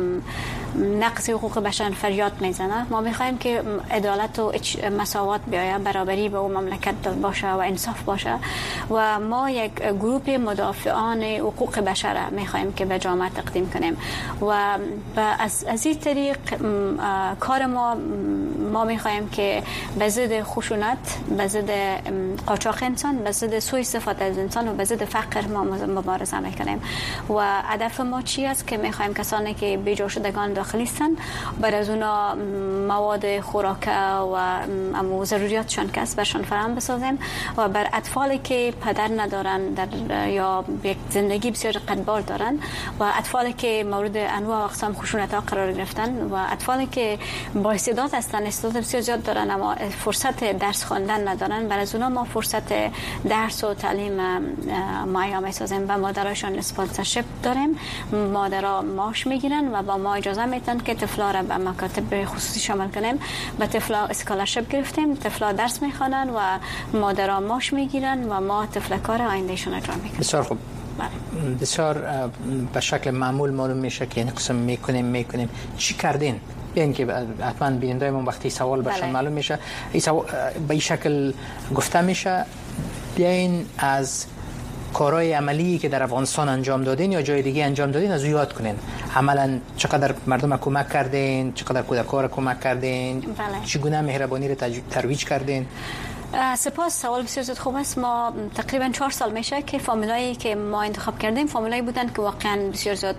نقض حقوق بشر فریاد میزنه، ما میخوایم که عدالت و مساوات بیاید، برابری به اون مملکت باشه و انصاف باشه و ما یک گروه مدافعان حقوق بشر میخوایم که به جامعه تقدیم کنیم و از از این طریق کار ما ما میخوایم که به ضد خشونت، به ضد قاچاق انسان، به ضد سوء استفاده از انسان و به ضد فقر ما مبارزه میکنیم و هدف ما چی است که میخوایم کسانی که بیجا شدگان داخلی هستن بر از اونا مواد خوراک و امو ضروریاتشان کسب برشان فراهم بسازیم و بر اطفالی که پدر ندارن در یا یک زندگی بسیار قدبار دارن و اطفالی که مورد انواع و اقسام خشونت ها قرار گرفتن و اطفالی که با استعداد هستن، استعداد بسیار زیاد دارن اما فرصت درس خواندن ندارن، بر از اونا ما فرصت درس و تعلیم مهیا میسازیم. با مادرایشان اسپانسرشیپ داریم، مادرها معاش میگیرن و با ما اجازه میدن که طفلا را به مکاتب خصوصی شامل کنیم. به طفلا اسکالرشپ گرفتیم، طفلا درس میخوانن و مادرها معاش میگیرن و ما طفل کار آیندهشون انجام میکنیم. بسیار خوب. بسیار به شکل معمول معلوم میشه که این قسم میکنیم میکنیم چی کردین؟ بیاین که حتما بیننده من وقتی سوال بشن بله. معلوم میشه این سوال به این شکل گفته میشه. بیاین از کارهای عملی که در افغانستان انجام دادین یا جای دیگه انجام دادین از او یاد کنین. عملا چقدر مردم کمک کردین، چقدر کودکان را کمک کردین، بله. چگونه مهربانی را ترویج کردین؟ سپاس، سوال بسیار زیاد خوب است. ما تقریبا چهار سال میشه که فامیلایی که ما انتخاب کردیم فامیلایی بودن که واقعا بسیار زیاد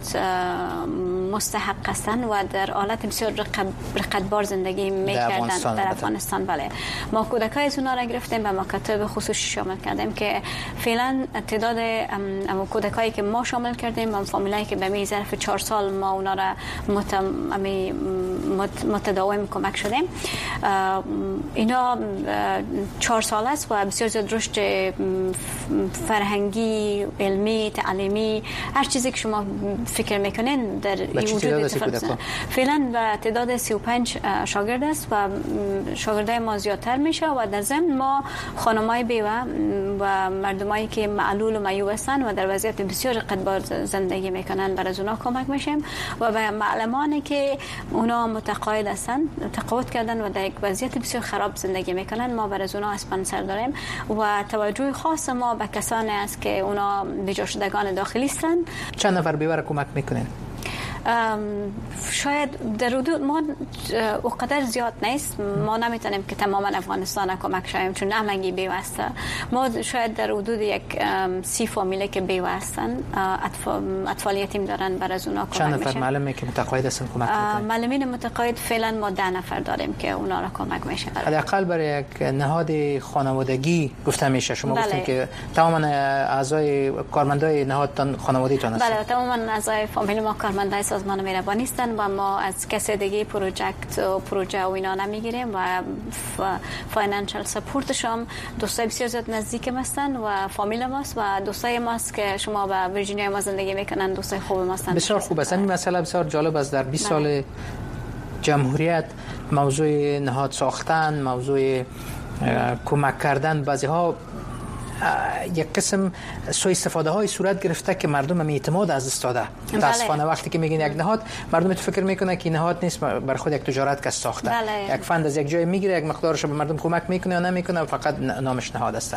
مستحق هستن و در حالت بسیار رقتبار زندگی میکردن در, در افغانستان. بله، ما کودکای از اونا را گرفتیم به مکاتب خصوصی شامل کردیم که فعلا تعداد ام کودکایی که ما شامل کردیم و فامیلایی که به می ظرف چهار سال ما اونا را متداوم کمک شدیم، اینا چهار سال است و بسیار زیاد رشد فرهنگی، علمی، تعلیمی، هر چیزی که شما فکر میکنین در وجود طفل. فعلا و تعداد سی و پنج شاگرد است و شاگردای ما زیادتر میشه و در ضمن ما خانمای بیوه و مردمایی که معلول و معیوب هستند و در وضعیت بسیار قدبار زندگی میکنن برای اونا کمک میشیم و به معلمانی که اونا متقاعد هستند تقاعد کردن و در یک وضعیت بسیار خراب زندگی میکنن ما برای اونا اسپانسر داریم و توجه خاص ما به کسانی است که اونا بیجا شدگان داخلی هستند. چند نفر بیوه را کمک میکنین؟ شاید در حدود ما اونقدر زیاد نیست، ما نمیتونیم که تماما افغانستان کمک شویم چون همگی بیوه است. ما شاید در حدود یک سی فامیله که بیوه هستن اطفال یتیم دارن برای از اونا کمک میشه. چند نفر معلمی که متقاعد هستن کمک میکنن؟ معلمین متقاعد فعلا ما ده نفر داریم که اونا را کمک میشه. حداقل برای یک نهاد خانوادگی گفته میشه. شما بله. گفتین که تماما اعضای کارمندای نهادتان خانوادگیتون هستن. بله تماما اعضای فامیل ما کارمندای سازمان مهربانی هستند و ما از کسی دیگه پروژکت و پروژه و اینا نمیگیریم و فاینانشال سپورتش هم دوستای بسیار زیاد نزدیک هستند و فامیل ماست و دوستای ماست که شما به ویرجینیا ما زندگی میکنن دوستای خوب ما هستند. بسیار خوب است. این مسئله بسیار جالب است. در بیست سال جمهوریت موضوع نهاد ساختن، موضوع کمک کردن بعضی ها یک قسم سوء استفاده های صورت گرفته که مردم هم اعتماد از استاده. متاسفانه وقتی که میگین یک نهاد مردم تو فکر میکنه که نهاد نیست بر خود یک تجارت کس ساخته. بله. یک فند از یک جای میگیره یک مقدارش به مردم کمک میکنه یا نمیکنه فقط نامش نهاد است.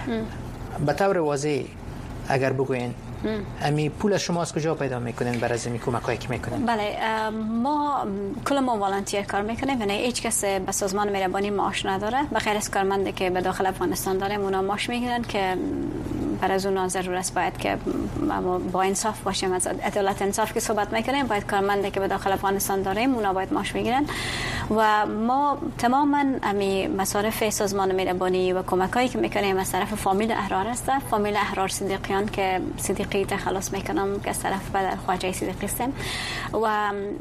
به طور واضح اگر بگوین امی پول از شما از کجا پیدا میکنین برای از این کمکایی که میکنین؟ بله ما کل ما والنتیر کار میکنیم، یعنی هیچ کس به سازمان مهربانی معاش نداره به غیر از کارمندی که به داخل افغانستان داریم اونا معاش میگیرن که برای از اونا ضرورت است باید که با انصاف باشیم. از عدالت انصاف که صحبت میکنیم باید کارمندی که به داخل افغانستان داریم اونا باید معاش میگیرن و ما تماما امی مصارف سازمان مهربانی و کمکایی که میکنیم از طرف فامیل احرار است. فامیل احرار صدیقیان که صدیقی تخلص میکنم که از طرف بدر خواجه صدیقی هستم و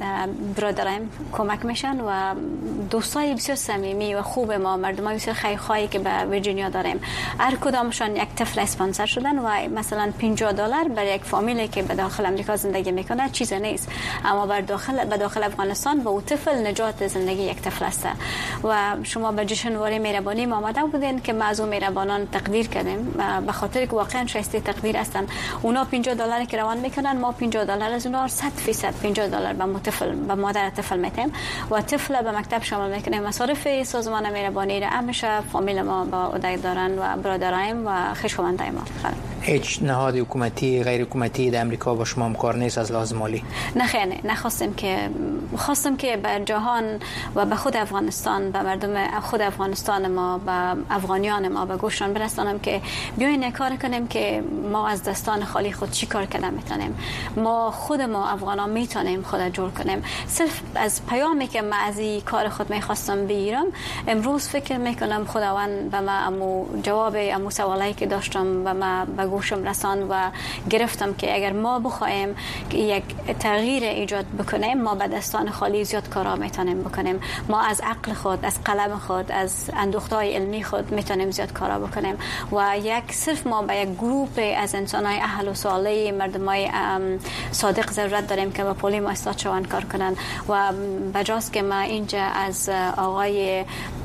برادرم کمک میشن و دوستای بسیار صمیمی و خوب ما مردمای بسیار خیرخواهی که به ویرجینیا داریم هر کدامشان یک طفل اسپانسر شدن و مثلا پنجاه دلار برای یک فامیلی که به داخل امریکا زندگی میکنه چیز نیست، اما بر داخل به داخل افغانستان با طفل نجات زندگی یک طفل است و شما به جشنواره مهربانی ما آمده بودین که ما از اون مهربانان تقدیر کردیم به خاطر که واقعا شایسته تقدیر هستن. اونا پنجاه دلار که روان میکنن ما پنجاه دلار از اونها صد درصد پنجاه دلار به طفل به مادر طفل میتیم و طفل به مکتب شامل میکنیم. مصارف سازمان مهربانی را همیشه فامیل ما با عهده دارن و برادرایم و خویشاوندای ما. هیچ نهاد حکومتی غیر حکومتی در امریکا با شما همکار نیست از لحاظ مالی؟ نه خیر نه خواستم که خواستم که به جهان و به خود افغانستان به مردم خود افغانستان ما به افغانیان ما به گوششان برسانم که بیاین کار کنیم که ما از دستان خالی خود چی کار کردن میتونیم. ما خود ما افغانان میتونیم خود جور کنیم. صرف از پیامی که من از این کار خود میخواستم بگیرم امروز فکر میکنم خداوند به من امو جواب امو سوالایی که داشتم و من به گوشم رساند و گرفتم که اگر ما بخوایم که یک تغییر ایجاد بکنیم ما به دستان خالی زیاد کارا میتونیم بکنیم. ما از عقل خود از قلم خود از اندوختهای علمی خود میتونیم زیاد کارا بکنیم و یک صرف ما به یک گروپ از انسانای اهل و صالح مردمای صادق ضرورت داریم که با پولی ما استاد شوان کار کنن و بجاست که ما اینجا از آقای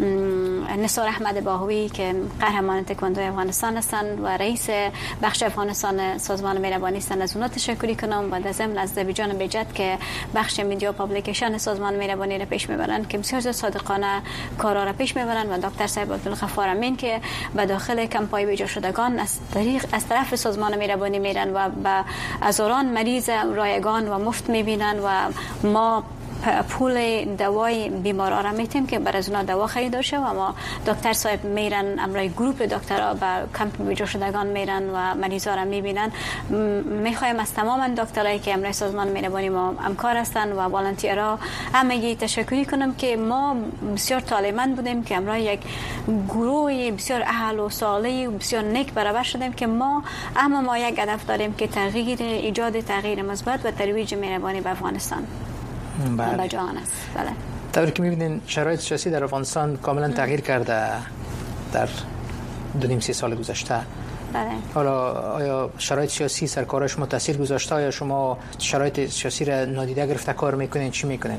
نثار احمد باهوی که قهرمان تکواندو افغانستان هستند و رئیس بخش افغانستان سازمان مهربانی هستند از اونا تشکر کنم و در ضمن از دبیجان بیجت که بخش میدیا پابلیکیشن سازمان مهربانی را پیش میبرن که بسیار صادقانه کارا را پیش میبرن و دکتر صاحب عبدالغفار امین که به داخل کمپای بیجا شدگان از طریق از طرف سازمان مهربانی میرن و به هزاران مریض رایگان و مفت میبینن و ما پول دوای بیمارا را میتیم که برای اونا دوا خرید شه و ما دکتر صاحب میرن امرای گروپ دکترها به کمپ بیجا شدگان میرن و مریضا را میبینن. میخوایم از تمام دکترایی که امرای سازمان مهربانی ما همکار هستن و والنتیرها همگی تشکر کنم که ما بسیار طالبمند بودیم که امرای یک گروه بسیار اهل و صالح و بسیار نیک برابر شدیم که ما اما ما یک هدف داریم که تغییر ایجاد تغییر مثبت و ترویج مهربانی به افغانستان بله. جهان است. بله. طوری که می‌بینین شرایط سیاسی در افغانستان کاملا تغییر کرده در دو نیم سه سال گذشته بله. حالا آیا شرایط سیاسی سرکار شما تاثیر گذاشته یا شما شرایط سیاسی را نادیده گرفته کار میکنین؟ چی میکنین؟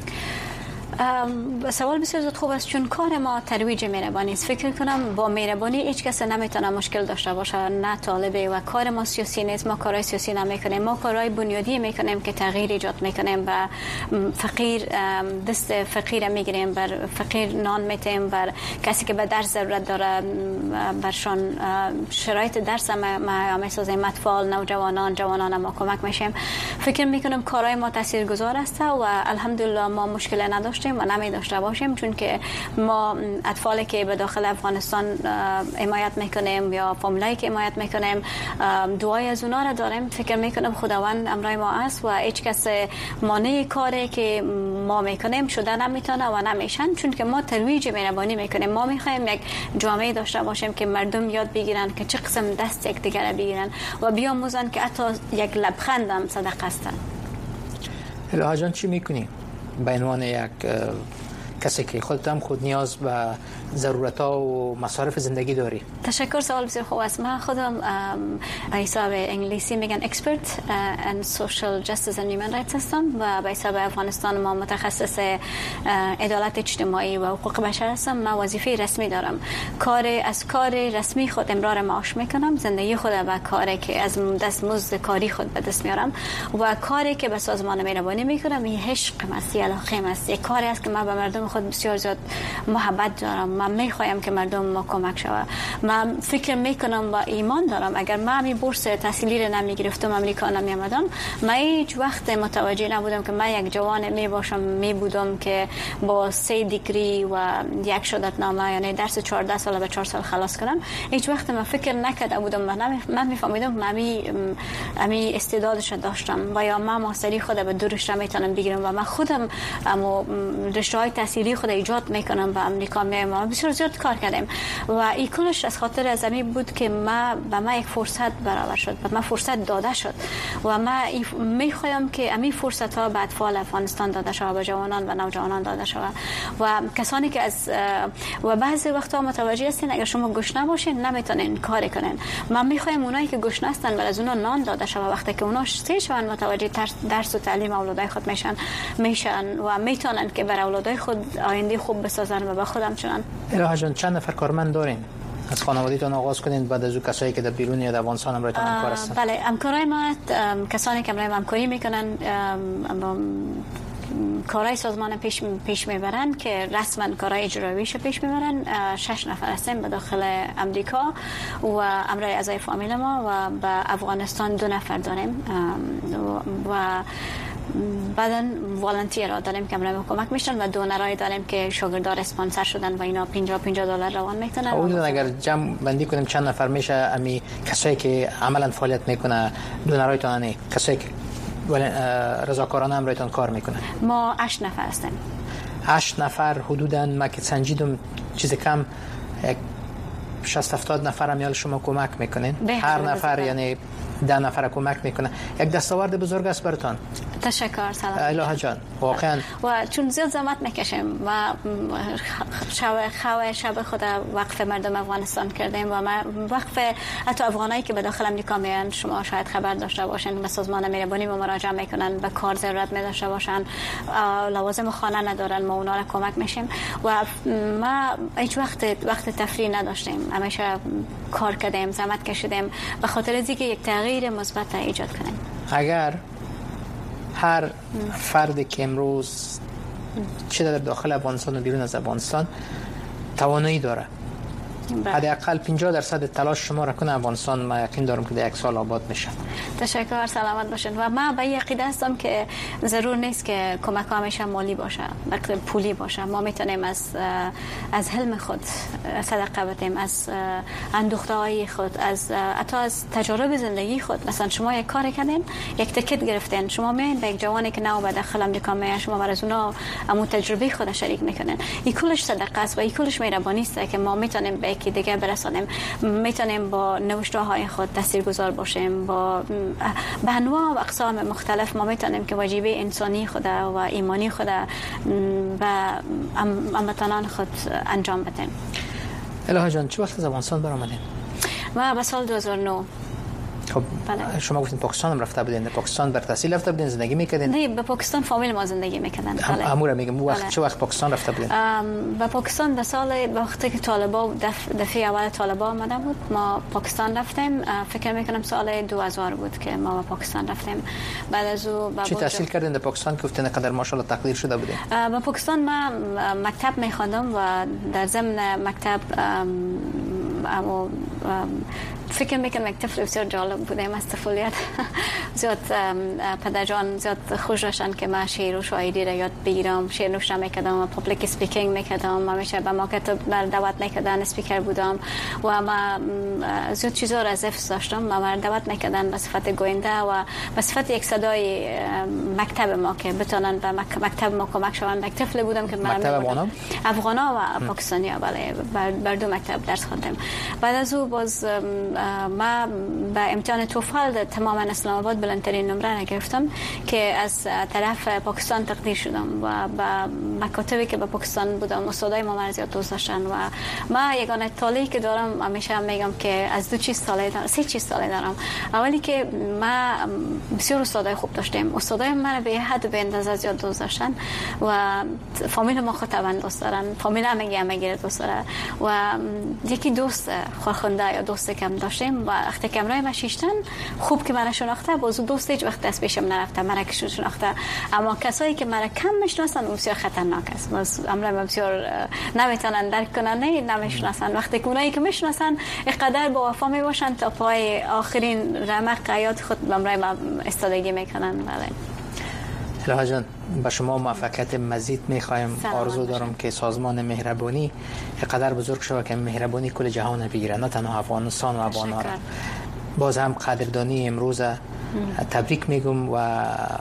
سوال بسیار خوب است، چون کار ما ترویج مهربانی است. فکر کنم با مهربانی هیچ کس نمیتونه مشکل داشته باشه، نه طالبه، و کار ما سیاسی نیست. ما کارهای سیاسی نمیکنیم، ما کارهای بنیادی میکنیم که تغییر ایجاد میکنیم. و فقیر دست فقیر میگیریم، بر فقیر نان میتیم، بر کسی که به درس ضرورت داره برشان شرایط درس ما میسازیم. اطفال، نوجوانان، جوانان ما کمک میشیم. فکر میکنم کارهای ما تاثیرگذار است و الحمدلله ما مشکل نداشتیم و نمی داشته باشیم، چون که ما اطفالی که به داخل افغانستان حمایت میکنیم یا فامیلایی که حمایت میکنیم دعای از اونا را داریم. فکر میکنم خداوند امرای ما است و هیچ کس مانع کاری که ما میکنیم شده نمیتونه و نمیشن، چون که ما ترویج مهربانی میکنیم. ما میخوایم یک جامعه داشته باشیم که مردم یاد بگیرن که چه قسم دست یک دیگر را بگیرن و بیاموزن که حتی یک لبخند هم صدقه است. الهه جان چی میکنی به عنوان یک کسی که خودت هم خود نیاز به ضرورت‌ها و مصارف زندگی داری؟ تشکر، سوال بسیار خوب است. من خودم به حساب انگلیسی میگن اکسپرت ان سوشال جستیس اند هیومن رایتس هستم و به حساب افغانستان ما متخصص عدالت اجتماعی و حقوق بشر هستم. من وظیفه رسمی دارم، کار از کار رسمی خود امرار معاش میکنم، زندگی خود و کاری که از دستمزد کاری خود به دست میارم و کاری که به سازمان مهربانی میکنم این عشق است، علاقه است. یک کاری است که من به مردم خود بسیار زیاد محبت دارم. من میخوایم که مردم ما کمک شود. من فکر میکنم و ایمان دارم اگر من این بورس تحصیلی رو نمیگرفتم، امریکا نمیامدم، من هیچ وقت متوجه نبودم که من یک جوان می باشم می بودم که با سه دیگری و یک شهادتنامه، یعنی درس چهارده سال به چهار سال خلاص کردم. هیچ وقت من فکر نکرده بودم و من میفهمیدم من امی استعدادش داشتم و یا من ماستری خود به دورش میتونم بگیرم و من خودم اما رشته های تحصیلی خود ایجاد میکنم. به امریکا میام، بسیار زیاد کار کردم و این کلش از خاطر از امی بود که ما به ما یک فرصت برابر شد، به ما فرصت داده شد و ما میخوایم که امی فرصت ها به اطفال افغانستان داده شود، به جوانان و نوجوانان داده شود و کسانی که از و بعضی وقتا متوجه هستین اگر شما گشنه باشین نمیتونین کار کنین. ما میخوایم اونایی که گشنه هستن بر از اونا نان داده شود. وقتی که اونا سه شون متوجه درس و تعلیم اولادای خود میشن میشن و میتونن که بر اولادای خود آینده خوب بسازن و به خودم چنان. الهه جان چند نفر کارمند دارین؟ از خانوادگیتون آغاز کنین بعد از اون کسایی که در بیرون یا در افغانستان هم رایتون همکار هستن. بله، همکارای ما کسانی که برای همکاری میکنن کارهای سازمان پیش پیش میبرن که رسما کارهای اجراییش پیش میبرن. شش نفر هستیم به داخل امریکا و امرای اعضای فامیل ما و به افغانستان دو نفر داریم و بعدن والنتیر داریم که برای کمک میشن و دونرای داریم که شاگردان اسپانسر شدن و اینا پنجاه پنجاه دلار روان میکنن. حدود اگر جمع بندی کنیم چند نفر میشه امی کسایی که عملا فعالیت میکنه دونرایتون؟ نه کسایی که رضاکارانه هم رایتون کار میکنه؟ ما هشت نفر هستیم. هشت نفر حدوداً ما که سنجیدم چیز کم یک شصت هفتاد نفر هم یال شما کمک میکنین. هر نفر یعنی ده نفر کمک میکنه. یک دستاورد بزرگ است براتون. تشکر. سلام الهه جان. واقعا و چون زیاد زحمت میکشیم و شب خواه شب خود وقف مردم افغانستان کردیم و ما وقف حتی افغانایی که به داخل امریکا میان، شما شاید خبر داشته باشین، به سازمان مهربانی ما مراجعه میکنن، به کار ضرورت میداشته باشن، لوازم خانه ندارن، ما اونا را کمک میشیم و ما هیچ وقت وقت تفریح نداشتیم. همیشه کار کردیم، زحمت کشیدیم به خاطر از اینکه یک تغییر مثبت ایجاد کنیم. اگر هر فردی که امروز چه در داخل افغانستان و بیرون از افغانستان توانایی داره حداقل پنجاه درصد تلاش شما را کنه افغانستان، ما یقین دارم که در یک سال آباد میشه. تشکر، سلامت باشین. و من به عقیده هستم که ضرور نیست که کمک همیشه مالی باشه، بلکه پولی باشه. ما میتونیم از از حلم خود صدقه بدیم، از اندوخته های خود، از حتی از تجارب زندگی خود. مثلا شما یک کار کردین، یک تیکت گرفتین، شما میین به یک جوانی که نو به داخل امریکا میاد، شما برای اونا همون تجربه خود شریک میکنین. این کلش صدقه است و این کلش مهربانی است که ما میتونیم به یکی دیگه برسانیم. میتونیم با نوشته های خود تاثیرگذار باشیم، با به انواع و اقسام مختلف ما میتونیم که واجبه انسانی خود و ایمانی خود و هموطنان خود انجام بدیم. الهه جان چه وقت از افغانستان برآمدین؟ و به سال دو هزار و نه. خب بله. شما گفتین پاکستان هم رفته بودین، پاکستان بر تحصیل رفته بودین، زندگی میکردین؟ نه، به پاکستان فامیل ما زندگی میکردن. بله. امور میگم وقت بله. چه وقت پاکستان رفته بودین؟ به پاکستان به سال وقتی که طالبان دف... دفعه اول طالبان آمده بود ما پاکستان رفتیم. فکر میکنم سال دو هزار بود که ما به پاکستان رفتیم. بعد از او چه تحصیل کردین در پاکستان که گفتین قدر ماشاءالله تقدیر شده بودین؟ به پاکستان ما مکتب میخواندم و در ضمن مکتب اما فکر میکنم یک طفل بسیار جالب بودم از طفولیت. زیاد پدرجان زیاد خوش داشتن که من شعر و شاعری را یاد بگیرم، شعر نوشته میکردم و پابلیک اسپیکینگ میکردم، همیشه به مکاتب دعوت میکردن، اسپیکر بودم و ما زیاد چیزا را از حفظ داشتم. ما دعوت میکردن به صفت گوینده و به صفت یک صدای مکتب ما که بتونن به مکتب ما کمک شوند. یک طفل بودم که من مکتب افغانا افغانا و پاکستانیا بله بر دو مکتب درس خواندم. بعد از او باز ما به امتحان توفل تماما اسلام آباد بلندترین نمره را گرفتم که از طرف پاکستان تقدیر شدم و به مکاتبی که به پاکستان بودم استادای ما مرا زیاد دوست داشتن و ما یگانه طالعی که دارم همیشه میگم که از دو چیز طالع دارم، سه چیز طالع دارم. اولی که ما بسیار استادای خوب داشتیم، استادای ما به حد به اندازه زیاد دوست داشتن و فامیل ما خودمون دوست دارن، فامیل هم میگه میگیره دوست داره و یکی دوست خورخنده یا دوست کم داشتیم و وقتی که امرای ما شیشتن خوب که من شناخته بازو دوست هیچ وقت دست پیشم نرفته من که شناخته، اما کسایی که مرا کم میشناسن بسیار خطرناک است. امرای ما بسیار نمیتونن درک کنن، نه نمیشناسن. وقتی که اونایی که میشناسن اینقدر با وفا میباشن تا پای آخرین رمق حیات خود امرای ما استادگی میکنن. بله الها جان با شما موفقیت مزید میخوایم. آرزو دارم که سازمان مهربانی اینقدر بزرگ شود که مهربانی کل جهان بگیره، نه تنها افغانستان و افغان‌ها را. باز هم قدردانی امروز تبریک میگم و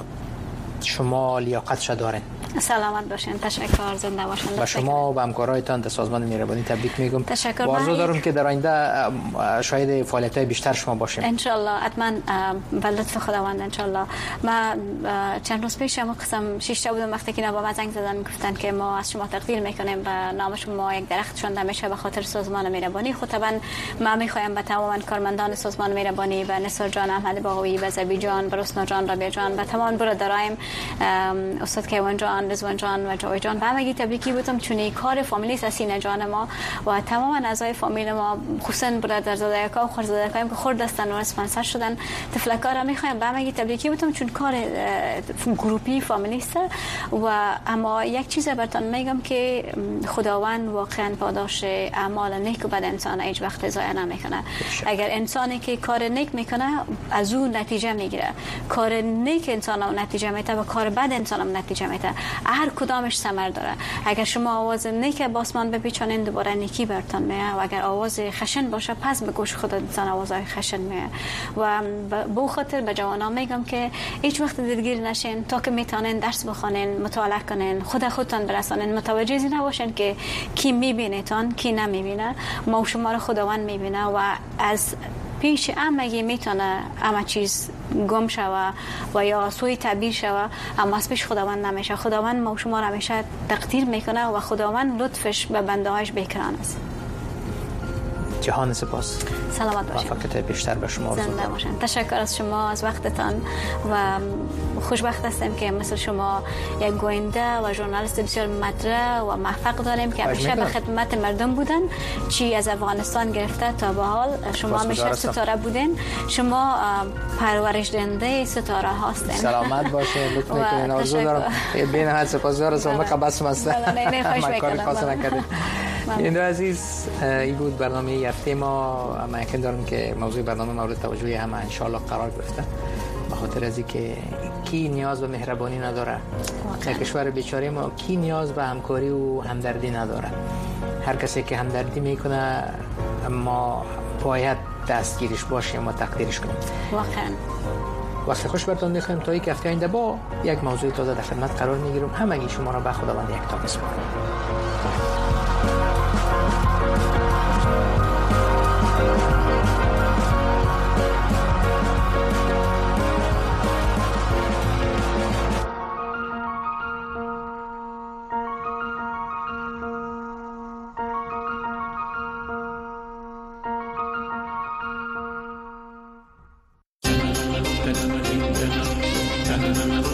شما لیاقتش دارین. سلامت باشین. تشکر. زنده باشین. و شما و همکارایتان در سازمان مهربانی تبریک میگم. تشکر. آرزو دارم که در آینده شاید فعالیت‌های بیشتر شما باشیم ان شاء الله. حتما به لطف خداوند ان شاء الله. ما چند روز پیش ما قسم شش تا بودم وقتی که با ما زنگ زدن گفتن که ما از شما تقدیر میکنیم و نام شما یک درخت شونده میشه به خاطر سازمان مهربانی. خطبا ما میخوایم به تمام کارمندان سازمان مهربانی و نثار جان احمد باقوی و زبی جان و رسنا جان ربیع جان و تمام برادرایم استاد کیوان جان، رضوان جان و جوی جان و همگی تبریکی بودم چون این کار فامیلی سینه جان ما و تمام اعضای فامیل ما خصوصا برادرزاده‌ها و خورزاده‌ها که خرد هستن و اسپانسر شدن تفلکا را میخوایم به همگی تبریکی بودم چون کار گروپی فامیلی است. و اما یک چیز براتون میگم که خداوند واقعا پاداش اعمال نیک و بد انسان هیچ وقت ضایع نمیکنه. اگر انسانی که کار نیک میکنه از اون نتیجه میگیره، کار نیک انسان هم نتیجه میده و کار بد انسان هم نتیجه میده. هر کدامش ثمر داره. اگر شما آواز نیک باسمان بپیچانید دوباره نیکی برتون میاد و اگر آواز خشن باشه پس به گوش خود انسان آوازهای خشن میاد. و به خاطر به جوانان میگم که هیچ وقت دلگیر نشین تا که میتونین درس بخونین، مطالعه کنین، خود خودتون برسانین، متوجه این نباشین که کی میبینیتون کی نمیبینه. ما شما رو خداوند میبینه و از پیش همگی میتونه همه چیز گم شوه و یا سوی تعبیر شوه، اما از پیش خداوند نمیشه. خداوند ما شما را همیشه تقدیر میکنه و خداوند لطفش به بنده هایش بیکران است. جهان سپاس. سلامت باشین. موفقیت بیشتر به شما آرزو دارم. باشین. تشکر از شما از وقتتان و خوشبخت هستیم که مثل شما یک گوینده و ژورنالیست بسیار مطرح و موفق داریم که همیشه به خدمت مردم بودن، چی از افغانستان گرفته تا به حال. شما همیشه ستاره بودین، شما پرورش دهنده ستاره هستین. سلامت باشین. لطف میکنین. آرزو دارم بین هر سپاسگزار از شما که بس مسته. نه نه خوش میکنم. این عزیز این بود برنامه هفته ما. ما یقین دارم که موضوع برنامه مورد توجه همه ان شاء الله قرار گرفته، به خاطر از اینکه کی نیاز به مهربانی نداره در کشور بیچاره ما، کی نیاز به همکاری و همدردی نداره. هر کسی که همدردی میکنه ما باید دستگیرش باشیم و تقدیرش کنیم. واقعا وقت خوش براتون میخوایم تا یک هفته آینده با یک موضوع تازه در خدمت قرار میگیرم. همگی شما را به خداوند یکتا میسپارم. است.